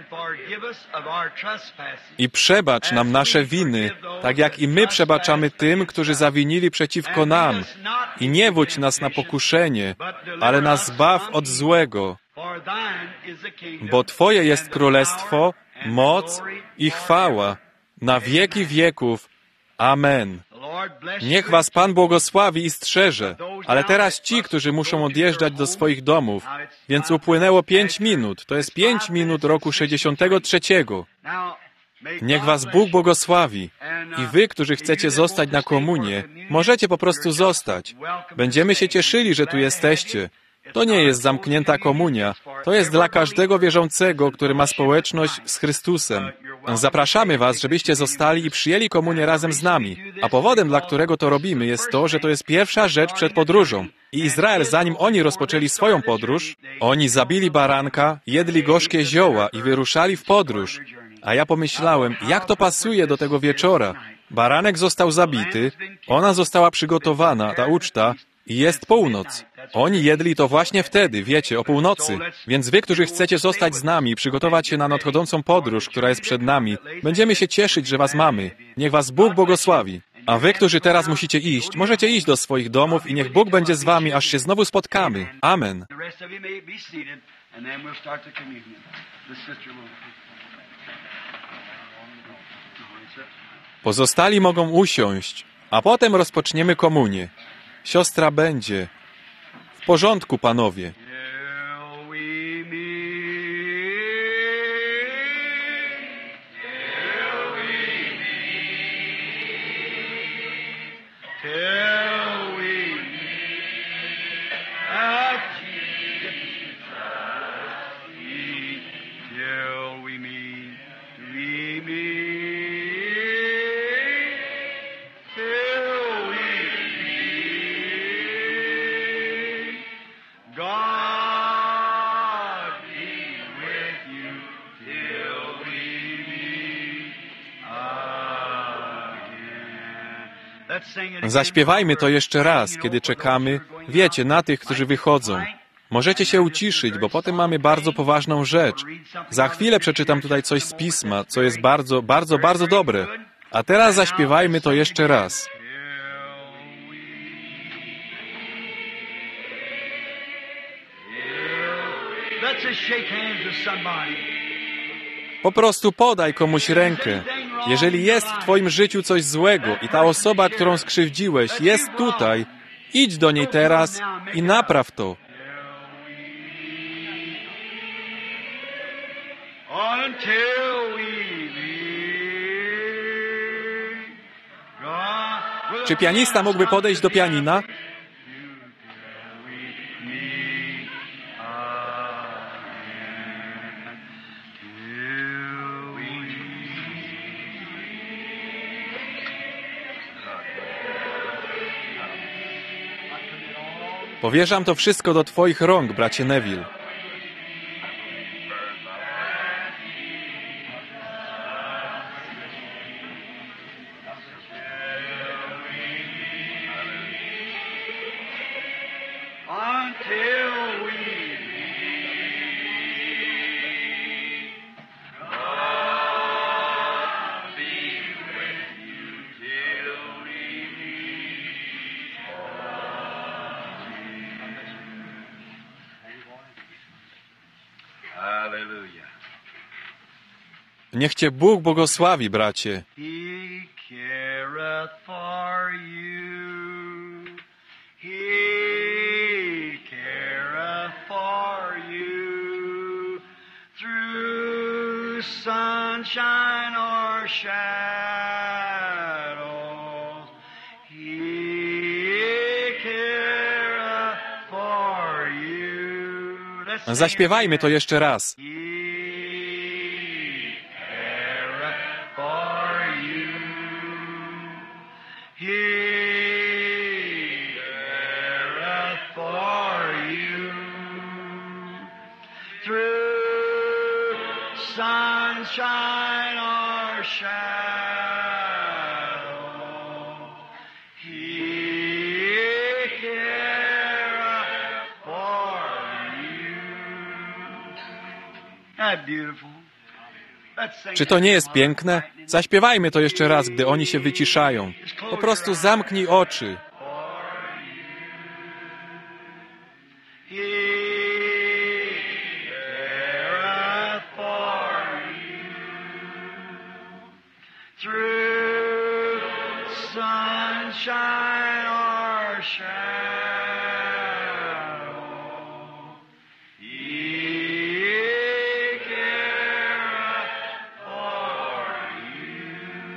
i przebacz nam nasze winy, tak jak i my przebaczamy tym, którzy zawinili przeciwko nam. I nie wódź nas na pokuszenie, ale nas zbaw od złego. Bo Twoje jest królestwo, moc i chwała na wieki wieków. Amen. Niech was Pan błogosławi i strzeże. Ale teraz ci, którzy muszą odjeżdżać do swoich domów, więc upłynęło 5 minut. To jest 5 minut roku 63. Niech was Bóg błogosławi. I wy, którzy chcecie zostać na komunię, możecie po prostu zostać. Będziemy się cieszyli, że tu jesteście. To nie jest zamknięta komunia. To jest dla każdego wierzącego, który ma społeczność z Chrystusem. Zapraszamy was, żebyście zostali i przyjęli komunię razem z nami. A powodem, dla którego to robimy, jest to, że to jest pierwsza rzecz przed podróżą. I Izrael, zanim oni rozpoczęli swoją podróż, oni zabili baranka, jedli gorzkie zioła i wyruszali w podróż. A ja pomyślałem, jak to pasuje do tego wieczora. Baranek został zabity, ona została przygotowana, ta uczta, i jest północ. Oni jedli to właśnie wtedy, wiecie, o północy. Więc wy, którzy chcecie zostać z nami i przygotować się na nadchodzącą podróż, która jest przed nami, będziemy się cieszyć, że was mamy. Niech was Bóg błogosławi. A wy, którzy teraz musicie iść, możecie iść do swoich domów i niech Bóg będzie z wami, aż się znowu spotkamy. Amen. Pozostali mogą usiąść, a potem rozpoczniemy komunię. Siostra będzie. W porządku, panowie. Zaśpiewajmy to jeszcze raz, kiedy czekamy, wiecie, na tych, którzy wychodzą. Możecie się uciszyć, bo potem mamy bardzo poważną rzecz. Za chwilę przeczytam tutaj coś z Pisma, co jest bardzo, bardzo, bardzo dobre. A teraz zaśpiewajmy to jeszcze raz. Po prostu podaj komuś rękę. Jeżeli jest w twoim życiu coś złego i ta osoba, którą skrzywdziłeś, jest tutaj, idź do niej teraz i napraw to. Czy pianista mógłby podejść do pianina? Powierzam to wszystko do twoich rąk, bracie Neville. Niech cię Bóg błogosławi, bracie. He careth for you. He careth sunshine or shadows, He careth for you. Let's sing it Zaśpiewajmy to again. jeszcze raz. He careth for you. He careth for you. Through sunshine or shadow, He careth for you. Isn't that beautiful? Let's sing Czy to that nie jest tomorrow piękne? night. Zaśpiewajmy to jeszcze raz, gdy oni się wyciszają. Po prostu zamknij oczy. He careth for you. Through sunshine or shadow, He careth for you.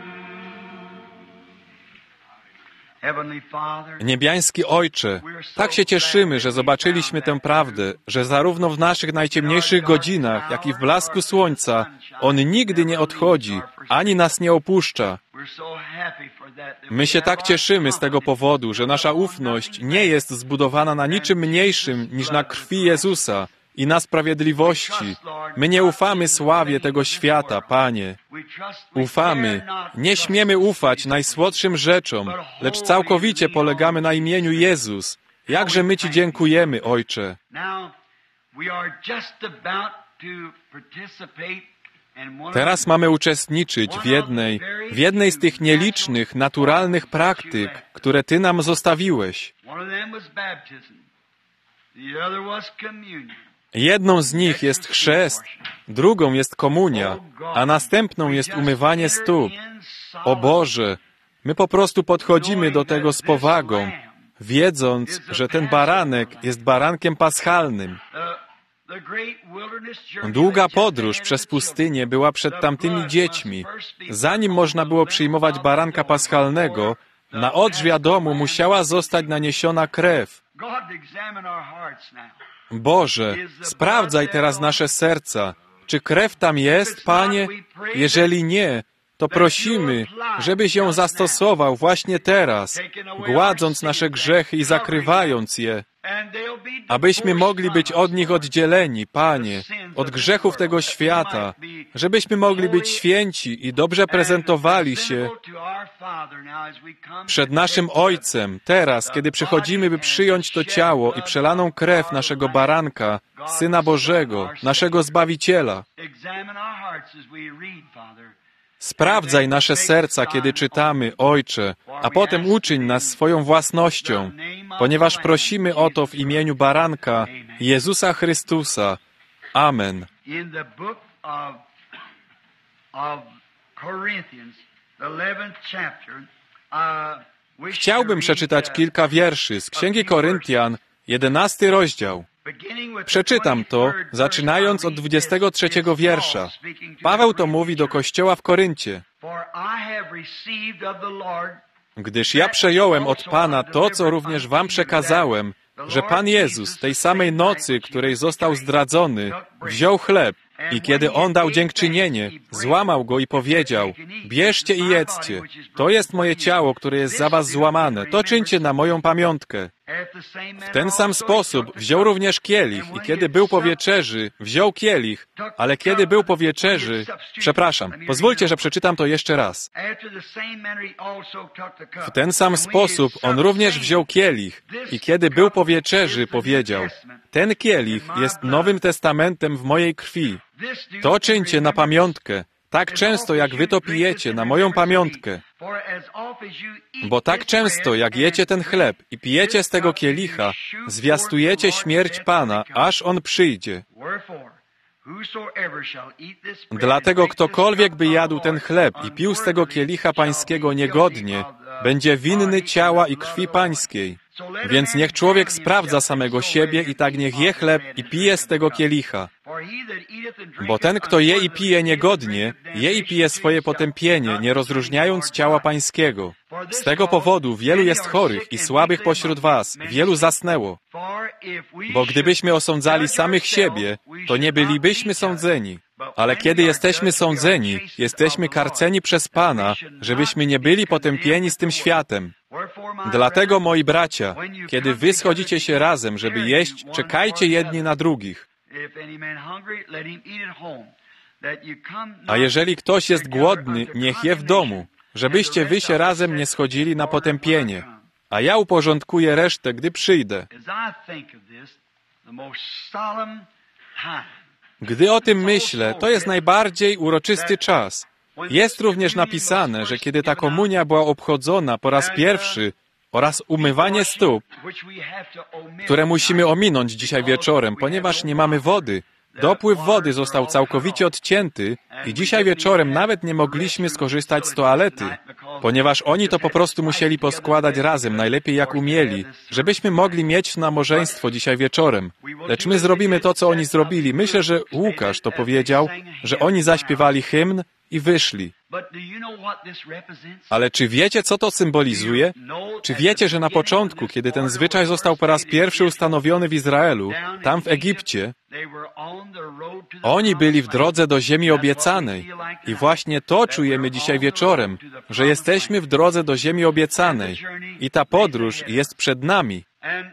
Heavenly Father, Niebiański Ojcze, tak się cieszymy, że zobaczyliśmy tę prawdę, że zarówno w naszych najciemniejszych godzinach, jak i w blasku słońca, On nigdy nie odchodzi, ani nas nie opuszcza. My się tak cieszymy z tego powodu, że nasza ufność nie jest zbudowana na niczym mniejszym niż na krwi Jezusa i na sprawiedliwości. My nie ufamy sławie tego świata, Panie. Ufamy, nie śmiemy ufać najsłodszym rzeczom, lecz całkowicie polegamy na imieniu Jezus. Jakże my Ci dziękujemy, Ojcze. Teraz mamy uczestniczyć w jednej z tych nielicznych, naturalnych praktyk, które Ty nam zostawiłeś. Jedną z nich jest chrzest, drugą jest komunia, a następną jest umywanie stóp. O Boże, my po prostu podchodzimy do tego z powagą, wiedząc, że ten baranek jest barankiem paschalnym. Długa podróż przez pustynię była przed tamtymi dziećmi. Zanim można było przyjmować baranka paschalnego, na odrzwia domu musiała zostać naniesiona krew. Boże, sprawdzaj teraz nasze serca. Czy krew tam jest, Panie? Jeżeli nie, to prosimy, żebyś ją zastosował właśnie teraz, gładząc nasze grzechy i zakrywając je, abyśmy mogli być od nich oddzieleni, Panie, od grzechów tego świata, żebyśmy mogli być święci i dobrze prezentowali się przed naszym Ojcem, teraz, kiedy przychodzimy, by przyjąć to ciało i przelaną krew naszego baranka, Syna Bożego, naszego Zbawiciela. Sprawdzaj nasze serca, kiedy czytamy, Ojcze, a potem uczyń nas swoją własnością, ponieważ prosimy o to w imieniu baranka, Jezusa Chrystusa. Amen. Chciałbym przeczytać kilka wierszy z Księgi Koryntian, 11 rozdział. Przeczytam to, zaczynając od 23 wiersza. Paweł to mówi do kościoła w Koryncie. Gdyż ja przejąłem od Pana to, co również wam przekazałem, że Pan Jezus tej samej nocy, której został zdradzony, wziął chleb i kiedy On dał dziękczynienie, złamał go i powiedział: bierzcie i jedzcie, to jest moje ciało, które jest za was złamane, to czyńcie na moją pamiątkę. W ten sam sposób wziął również kielich i kiedy był po wieczerzy, wziął kielich, ale kiedy był po wieczerzy, pozwólcie, że przeczytam to jeszcze raz. W ten sam sposób on również wziął kielich i kiedy był po wieczerzy, powiedział: ten kielich jest Nowym Testamentem w mojej krwi. To czyńcie na pamiątkę, tak często jak wy to pijecie, na moją pamiątkę. Bo tak często jak jecie ten chleb i pijecie z tego kielicha, zwiastujecie śmierć Pana, aż On przyjdzie. Dlatego ktokolwiek by jadł ten chleb i pił z tego kielicha pańskiego niegodnie, będzie winny ciała i krwi pańskiej. Więc niech człowiek sprawdza samego siebie i tak niech je chleb i pije z tego kielicha. Bo ten, kto je i pije niegodnie, je i pije swoje potępienie, nie rozróżniając ciała Pańskiego. Z tego powodu wielu jest chorych i słabych pośród was, wielu zasnęło. Bo gdybyśmy osądzali samych siebie, to nie bylibyśmy sądzeni. Ale kiedy jesteśmy sądzeni, jesteśmy karceni przez Pana, żebyśmy nie byli potępieni z tym światem. Dlatego, moi bracia, kiedy wy schodzicie się razem, żeby jeść, czekajcie jedni na drugich. A jeżeli ktoś jest głodny, niech je w domu, żebyście wy się razem nie schodzili na potępienie. A ja uporządkuję resztę, gdy przyjdę. Gdy o tym myślę, to jest najbardziej uroczysty czas. Jest również napisane, że kiedy ta komunia była obchodzona po raz pierwszy oraz umywanie stóp, które musimy ominąć dzisiaj wieczorem, ponieważ nie mamy wody. Dopływ wody został całkowicie odcięty i dzisiaj wieczorem nawet nie mogliśmy skorzystać z toalety, ponieważ oni to po prostu musieli poskładać razem, najlepiej jak umieli, żebyśmy mogli mieć nabożeństwo dzisiaj wieczorem. Lecz my zrobimy to, co oni zrobili. Myślę, że Łukasz to powiedział, że oni zaśpiewali hymn i wyszli. Ale czy wiecie, co to symbolizuje? Czy wiecie, że na początku, kiedy ten zwyczaj został po raz pierwszy ustanowiony w Izraelu, tam w Egipcie, oni byli w drodze do ziemi obiecanej. I właśnie to czujemy dzisiaj wieczorem, że jesteśmy w drodze do ziemi obiecanej. I ta podróż jest przed nami.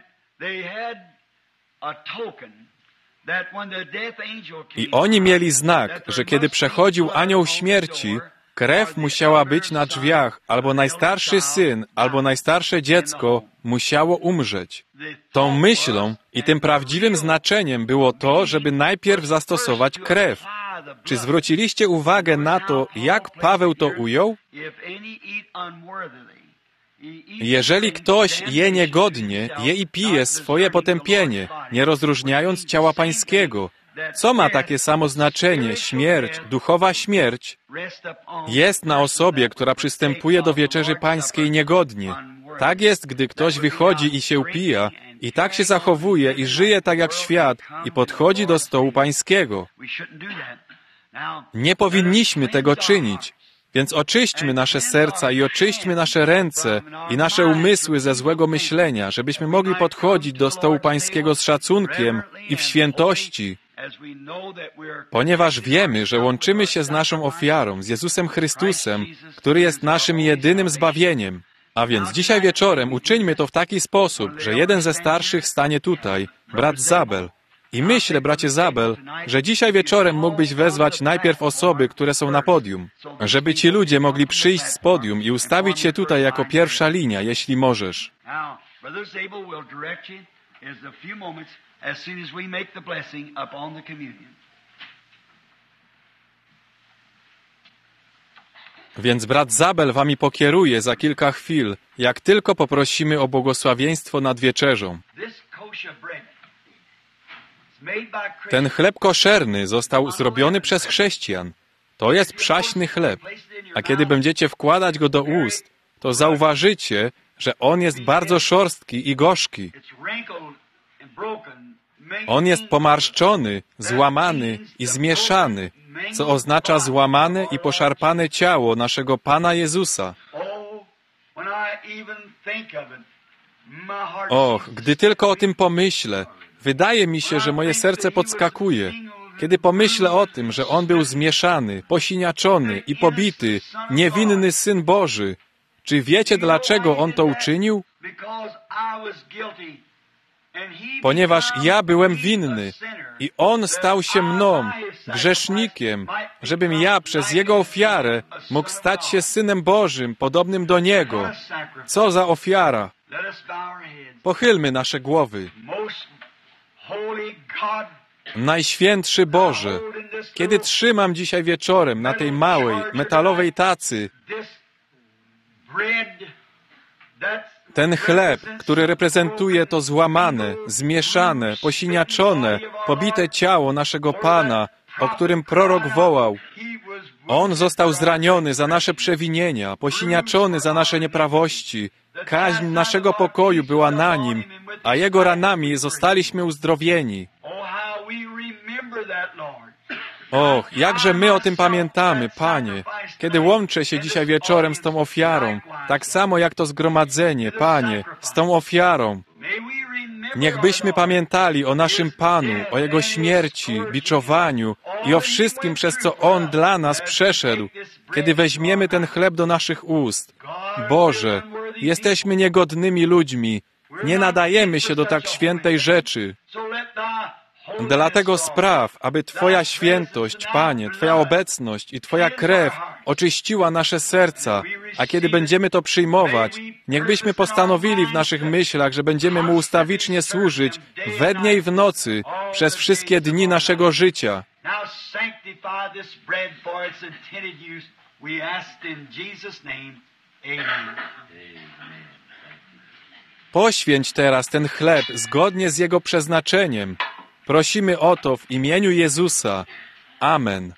I oni mieli znak, że kiedy przechodził anioł śmierci, krew musiała być na drzwiach, albo najstarszy syn, albo najstarsze dziecko musiało umrzeć. Tą myślą i tym prawdziwym znaczeniem było to, żeby najpierw zastosować krew. Czy zwróciliście uwagę na to, jak Paweł to ujął? Jeżeli ktoś je niegodnie, je i pije swoje potępienie, nie rozróżniając ciała Pańskiego, co ma takie samo znaczenie, śmierć, duchowa śmierć, jest na osobie, która przystępuje do wieczerzy Pańskiej niegodnie. Tak jest, gdy ktoś wychodzi i się upija, i tak się zachowuje i żyje tak jak świat i podchodzi do stołu Pańskiego. Nie powinniśmy tego czynić. Więc oczyśćmy nasze serca i oczyśćmy nasze ręce i nasze umysły ze złego myślenia, żebyśmy mogli podchodzić do stołu Pańskiego z szacunkiem i w świętości, ponieważ wiemy, że łączymy się z naszą ofiarą, z Jezusem Chrystusem, który jest naszym jedynym zbawieniem. A więc dzisiaj wieczorem uczyńmy to w taki sposób, że jeden ze starszych stanie tutaj, brat Zabel. I myślę, bracie Zabel, że dzisiaj wieczorem mógłbyś wezwać najpierw osoby, które są na podium, żeby ci ludzie mogli przyjść z podium i ustawić się tutaj jako pierwsza linia, jeśli możesz. Więc brat Zabel wami pokieruje za kilka chwil, jak tylko poprosimy o błogosławieństwo nad wieczerzą. Ten chleb koszerny został zrobiony przez chrześcijan. To jest przaśny chleb. A kiedy będziecie wkładać go do ust, to zauważycie, że on jest bardzo szorstki i gorzki. On jest pomarszczony, złamany i zmieszany, co oznacza złamane i poszarpane ciało naszego Pana Jezusa. Och, gdy tylko o tym pomyślę, wydaje mi się, że moje serce podskakuje, kiedy pomyślę o tym, że On był zmieszany, posiniaczony i pobity, niewinny Syn Boży. Czy wiecie, dlaczego On to uczynił? Ponieważ ja byłem winny i On stał się mną, grzesznikiem, żebym ja przez Jego ofiarę mógł stać się Synem Bożym, podobnym do Niego. Co za ofiara! Pochylmy nasze głowy. Najświętszy Boże, kiedy trzymam dzisiaj wieczorem na tej małej, metalowej tacy ten chleb, który reprezentuje to złamane, zmieszane, posiniaczone, pobite ciało naszego Pana, o którym prorok wołał. On został zraniony za nasze przewinienia, posiniaczony za nasze nieprawości, Kaźń naszego pokoju była na Nim, a Jego ranami zostaliśmy uzdrowieni. Och, jakże my o tym pamiętamy, Panie, kiedy łączę się dzisiaj wieczorem z tą ofiarą, tak samo jak to zgromadzenie, Panie, z tą ofiarą. Niechbyśmy pamiętali o naszym Panu, o Jego śmierci, biczowaniu i o wszystkim, przez co On dla nas przeszedł, kiedy weźmiemy ten chleb do naszych ust. Boże, jesteśmy niegodnymi ludźmi, nie nadajemy się do tak świętej rzeczy. Dlatego spraw, aby Twoja świętość, Panie, Twoja obecność i Twoja krew oczyściła nasze serca, a kiedy będziemy to przyjmować, niechbyśmy postanowili w naszych myślach, że będziemy Mu ustawicznie służyć we dnie i w nocy przez wszystkie dni naszego życia. Poświęć teraz ten chleb zgodnie z Jego przeznaczeniem. Prosimy o to w imieniu Jezusa. Amen.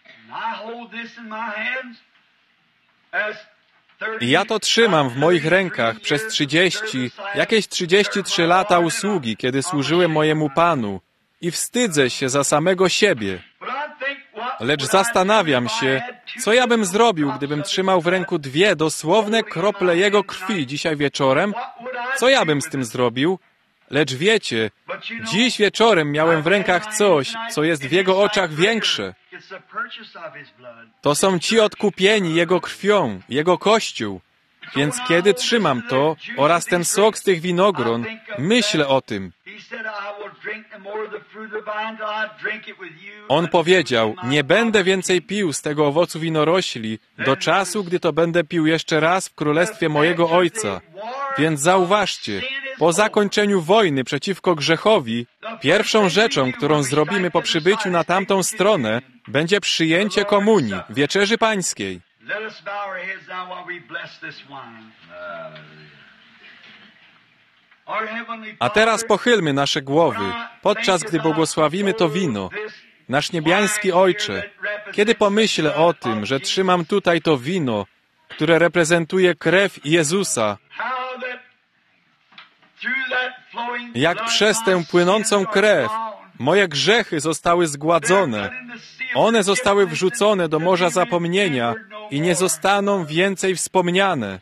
I ja to trzymam w moich rękach przez jakieś 33 lata usługi, kiedy służyłem mojemu Panu i wstydzę się za samego siebie. Lecz zastanawiam się, co ja bym zrobił, gdybym trzymał w ręku 2 dosłowne krople Jego krwi dzisiaj wieczorem? Co ja bym z tym zrobił? Lecz wiecie, dziś wieczorem miałem w rękach coś, co jest w Jego oczach większe. To są ci odkupieni Jego krwią, Jego Kościół. Więc kiedy trzymam to oraz ten sok z tych winogron, myślę o tym. On powiedział, nie będę więcej pił z tego owocu winorośli do czasu, gdy to będę pił jeszcze raz w królestwie mojego Ojca. Więc zauważcie, po zakończeniu wojny przeciwko grzechowi, pierwszą rzeczą, którą zrobimy po przybyciu na tamtą stronę, będzie przyjęcie komunii, wieczerzy pańskiej. A teraz pochylmy nasze głowy, podczas gdy błogosławimy to wino. Nasz niebiański Ojcze, kiedy pomyślę o tym, że trzymam tutaj to wino, które reprezentuje krew Jezusa, jak przez tę płynącą krew moje grzechy zostały zgładzone, one zostały wrzucone do morza zapomnienia i nie zostaną więcej wspomniane.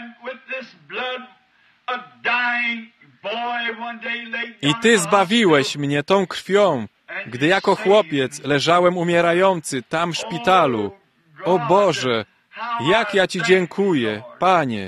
I Ty zbawiłeś mnie tą krwią, gdy jako chłopiec leżałem umierający tam w szpitalu. O Boże, jak ja Ci dziękuję, Panie.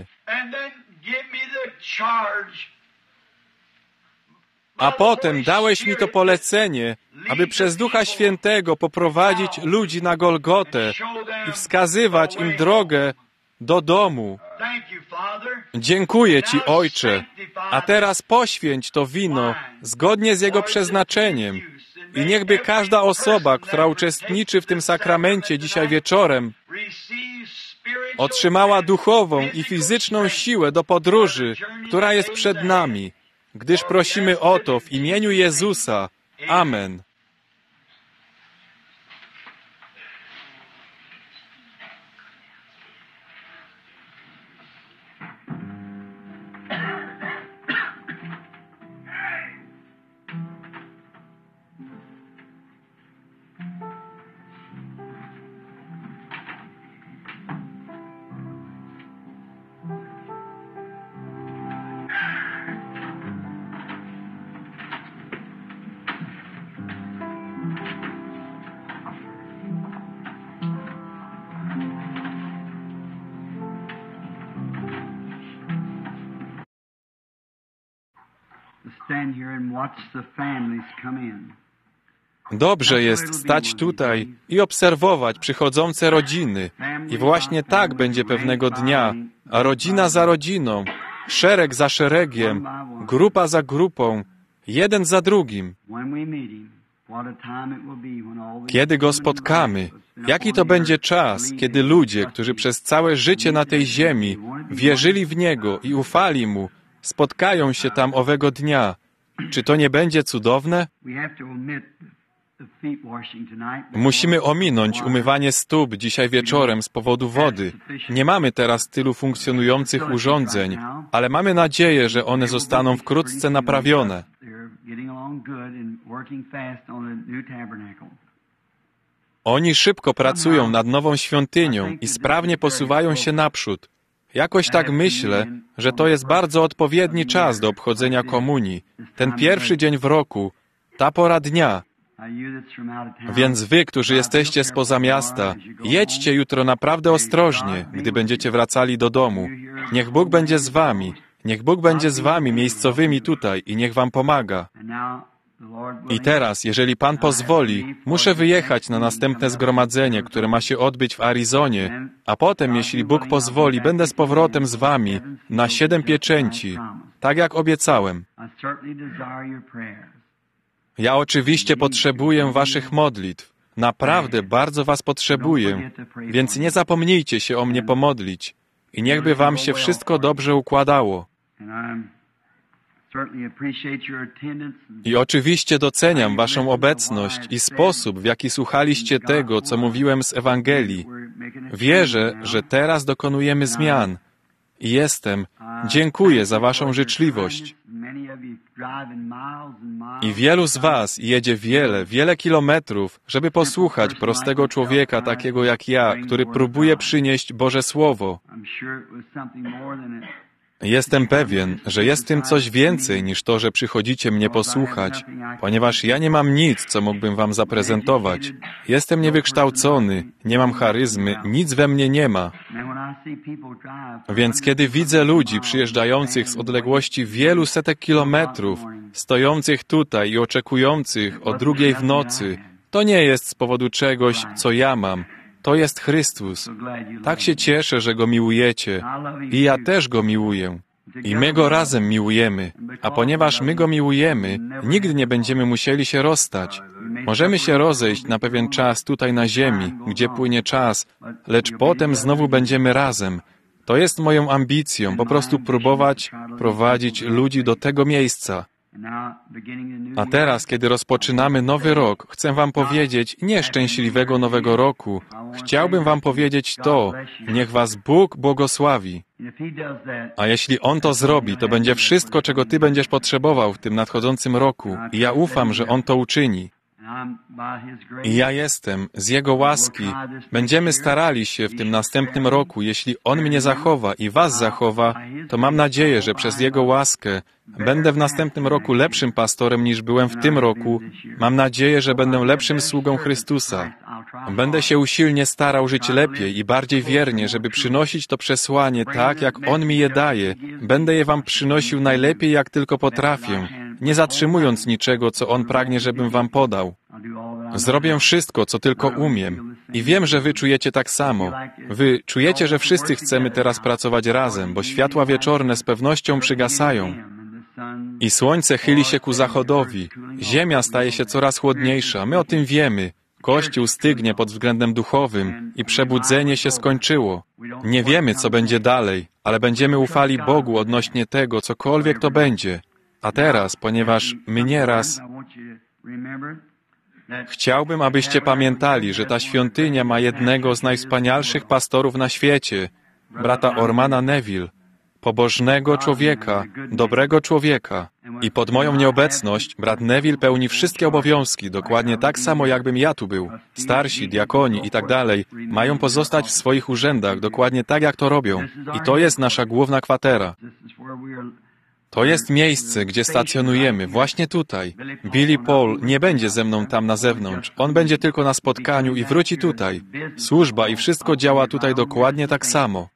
A potem dałeś mi to polecenie, aby przez Ducha Świętego poprowadzić ludzi na Golgotę i wskazywać im drogę do domu. Dziękuję Ci, Ojcze. A teraz poświęć to wino zgodnie z jego przeznaczeniem i niechby każda osoba, która uczestniczy w tym sakramencie dzisiaj wieczorem, otrzymała duchową i fizyczną siłę do podróży, która jest przed nami, gdyż prosimy o to w imieniu Jezusa. Amen. Dobrze jest stać tutaj i obserwować przychodzące rodziny. I właśnie tak będzie pewnego dnia, a rodzina za rodziną, szereg za szeregiem, grupa za grupą, jeden za drugim. Kiedy Go spotkamy, jaki to będzie czas, kiedy ludzie, którzy przez całe życie na tej ziemi wierzyli w Niego i ufali Mu, spotkają się tam owego dnia. Czy to nie będzie cudowne? Musimy ominąć umywanie stóp dzisiaj wieczorem z powodu wody. Nie mamy teraz tylu funkcjonujących urządzeń, ale mamy nadzieję, że one zostaną wkrótce naprawione. Oni szybko pracują nad nową świątynią i sprawnie posuwają się naprzód. Jakoś tak myślę, że to jest bardzo odpowiedni czas do obchodzenia komunii. Ten pierwszy dzień w roku, ta pora dnia. Więc wy, którzy jesteście spoza miasta, jedźcie jutro naprawdę ostrożnie, gdy będziecie wracali do domu. Niech Bóg będzie z wami. Niech Bóg będzie z wami miejscowymi tutaj i niech wam pomaga. I teraz, jeżeli Pan pozwoli, muszę wyjechać na następne zgromadzenie, które ma się odbyć w Arizonie, a potem, jeśli Bóg pozwoli, będę z powrotem z wami na 7 pieczęci, tak jak obiecałem. Ja oczywiście potrzebuję waszych modlitw. Naprawdę bardzo was potrzebuję, więc nie zapomnijcie się o mnie pomodlić. I niechby wam się wszystko dobrze układało. I oczywiście doceniam waszą obecność i sposób, w jaki słuchaliście tego, co mówiłem z Ewangelii. Wierzę, że teraz dokonujemy zmian. I dziękuję za waszą życzliwość. I wielu z was jedzie wiele kilometrów, żeby posłuchać prostego człowieka takiego jak ja, który próbuje przynieść Boże Słowo. Jestem pewien, że jest tym coś więcej niż to, że przychodzicie mnie posłuchać, ponieważ ja nie mam nic, co mógłbym wam zaprezentować. Jestem niewykształcony, nie mam charyzmy, nic we mnie nie ma. Więc kiedy widzę ludzi przyjeżdżających z odległości wielu setek kilometrów, stojących tutaj i oczekujących o 2 w nocy, to nie jest z powodu czegoś, co ja mam. To jest Chrystus. Tak się cieszę, że Go miłujecie. I ja też Go miłuję. I my Go razem miłujemy. A ponieważ my Go miłujemy, nigdy nie będziemy musieli się rozstać. Możemy się rozejść na pewien czas tutaj na ziemi, gdzie płynie czas, lecz potem znowu będziemy razem. To jest moją ambicją, po prostu próbować prowadzić ludzi do tego miejsca. A teraz, kiedy rozpoczynamy nowy rok, chcę wam powiedzieć, nie szczęśliwego nowego roku. Chciałbym wam powiedzieć to, niech was Bóg błogosławi. A jeśli On to zrobi, to będzie wszystko, czego ty będziesz potrzebował w tym nadchodzącym roku. I ja ufam, że On to uczyni. I ja z Jego łaski, będziemy starali się w tym następnym roku, jeśli On mnie zachowa i was zachowa, to mam nadzieję, że przez Jego łaskę będę w następnym roku lepszym pastorem niż byłem w tym roku. Mam nadzieję, że będę lepszym sługą Chrystusa. Będę się usilnie starał żyć lepiej i bardziej wiernie, żeby przynosić to przesłanie tak, jak On mi je daje. Będę je wam przynosił najlepiej, jak tylko potrafię, nie zatrzymując niczego, co On pragnie, żebym wam podał. Zrobię wszystko, co tylko umiem. I wiem, że wy czujecie tak samo. Wy czujecie, że wszyscy chcemy teraz pracować razem, bo światła wieczorne z pewnością przygasają. I słońce chyli się ku zachodowi. Ziemia staje się coraz chłodniejsza. My o tym wiemy. Kościół stygnie pod względem duchowym i przebudzenie się skończyło. Nie wiemy, co będzie dalej, ale będziemy ufali Bogu odnośnie tego, cokolwiek to będzie. A teraz, ponieważ my nieraz... Chciałbym, abyście pamiętali, że ta świątynia ma jednego z najwspanialszych pastorów na świecie, brata Ormana Neville, pobożnego człowieka, dobrego człowieka. I pod moją nieobecność brat Neville pełni wszystkie obowiązki, dokładnie tak samo, jakbym ja tu był. Starsi, diakoni i tak dalej mają pozostać w swoich urzędach, dokładnie tak, jak to robią. I to jest nasza główna kwatera. To jest miejsce, gdzie stacjonujemy, właśnie tutaj. Billy Paul nie będzie ze mną tam na zewnątrz. On będzie tylko na spotkaniu i wróci tutaj. Służba i wszystko działa tutaj dokładnie tak samo.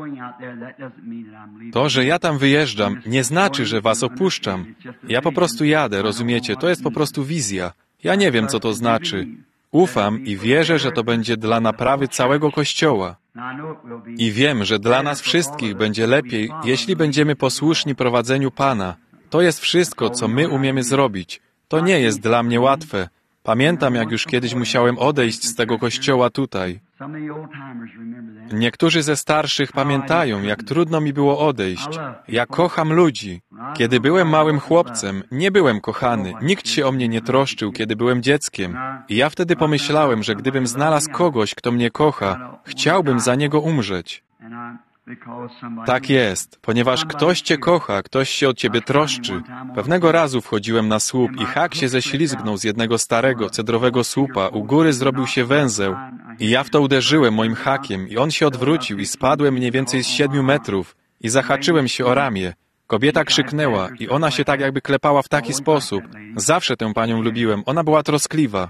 To, że ja tam wyjeżdżam, nie znaczy, że was opuszczam. Ja po prostu jadę, rozumiecie? To jest po prostu wizja. Ja nie wiem, co to znaczy. Ufam i wierzę, że to będzie dla naprawy całego Kościoła. I wiem, że dla nas wszystkich będzie lepiej, jeśli będziemy posłuszni prowadzeniu Pana. To jest wszystko, co my umiemy zrobić. To nie jest dla mnie łatwe. Pamiętam, jak już kiedyś musiałem odejść z tego kościoła tutaj. Niektórzy ze starszych pamiętają, jak trudno mi było odejść. Ja kocham ludzi. Kiedy byłem małym chłopcem, nie byłem kochany. Nikt się o mnie nie troszczył, kiedy byłem dzieckiem. I ja wtedy pomyślałem, że gdybym znalazł kogoś, kto mnie kocha, chciałbym za niego umrzeć. Tak jest, ponieważ ktoś cię kocha, ktoś się o ciebie troszczy. Pewnego razu wchodziłem na słup i hak się ześlizgnął z jednego starego, cedrowego słupa. U góry zrobił się węzeł i ja w to uderzyłem moim hakiem i on się odwrócił i spadłem mniej więcej z 7 metrów i zahaczyłem się o ramię. Kobieta krzyknęła i ona się tak jakby klepała w taki sposób. Zawsze tę panią lubiłem, ona była troskliwa.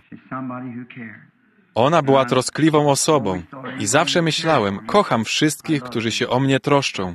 Ona była troskliwą osobą i zawsze myślałem, kocham wszystkich, którzy się o mnie troszczą.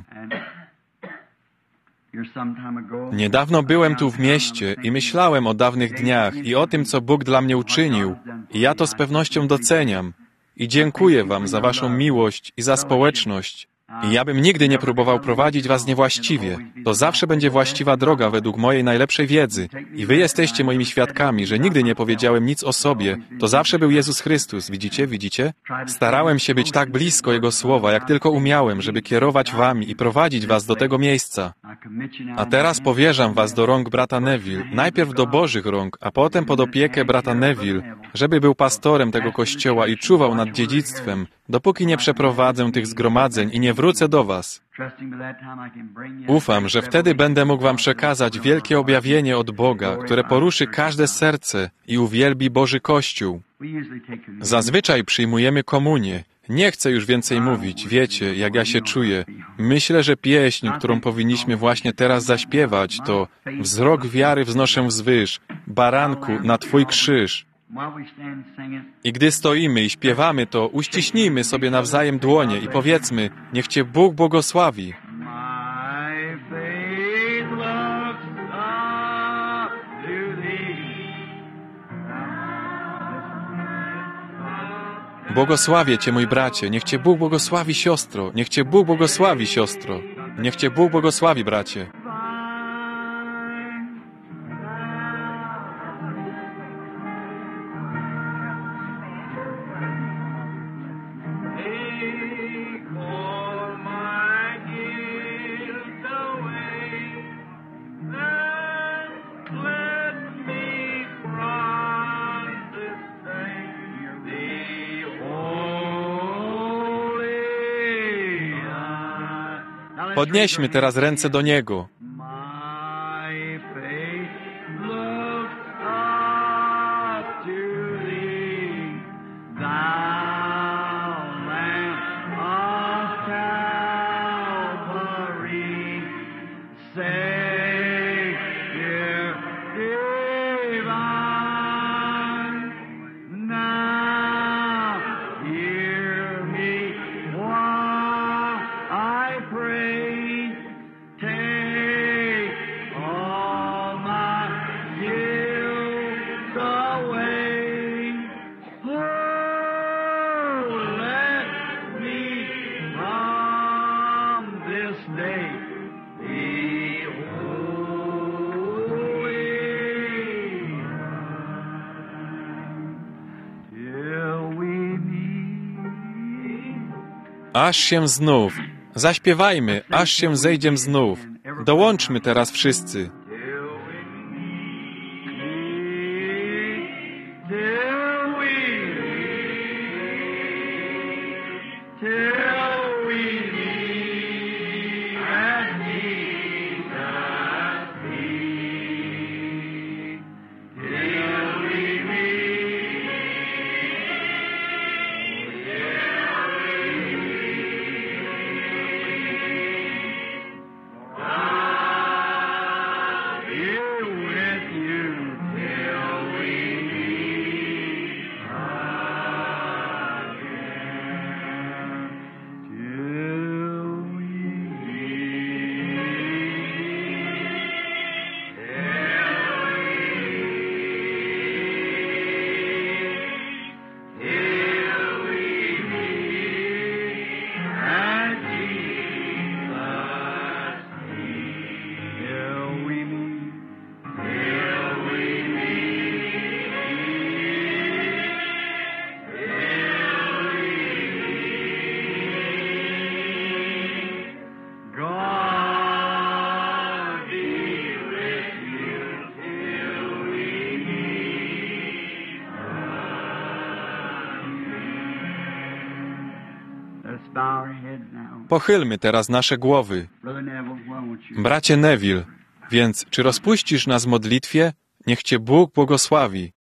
Niedawno byłem tu w mieście i myślałem o dawnych dniach i o tym, co Bóg dla mnie uczynił. I ja to z pewnością doceniam. I dziękuję wam za waszą miłość i za społeczność. I ja bym nigdy nie próbował prowadzić was niewłaściwie. To zawsze będzie właściwa droga według mojej najlepszej wiedzy. I wy jesteście moimi świadkami, że nigdy nie powiedziałem nic o sobie. To zawsze był Jezus Chrystus. Widzicie? Starałem się być tak blisko Jego słowa, jak tylko umiałem, żeby kierować wami i prowadzić was do tego miejsca. A teraz powierzam was do rąk brata Neville. Najpierw do Bożych rąk, a potem pod opiekę brata Neville, żeby był pastorem tego kościoła i czuwał nad dziedzictwem, dopóki nie przeprowadzę tych zgromadzeń i nie wrócę do was. Ufam, że wtedy będę mógł wam przekazać wielkie objawienie od Boga, które poruszy każde serce i uwielbi Boży Kościół. Zazwyczaj przyjmujemy komunię. Nie chcę już więcej mówić, wiecie, jak ja się czuję. Myślę, że pieśń, którą powinniśmy właśnie teraz zaśpiewać, to wzrok wiary wznoszę wzwyż, baranku, na Twój krzyż. I gdy stoimy i śpiewamy to, uściśnijmy sobie nawzajem dłonie i powiedzmy, niech Cię Bóg błogosławi. Błogosławię Cię, mój bracie, niech Cię Bóg błogosławi, siostro, niech Cię Bóg błogosławi, siostro, niech Cię Bóg błogosławi, bracie. Podnieśmy teraz ręce do Niego. Aż się znów. Zaśpiewajmy, aż się zejdziem znów. Dołączmy teraz wszyscy. Let's bow our heads now. Pochylmy teraz nasze głowy. Brother Neville, why won't you? Bracie Neville, więc czy rozpuścisz nas w modlitwie? Niech Cię Bóg błogosławi.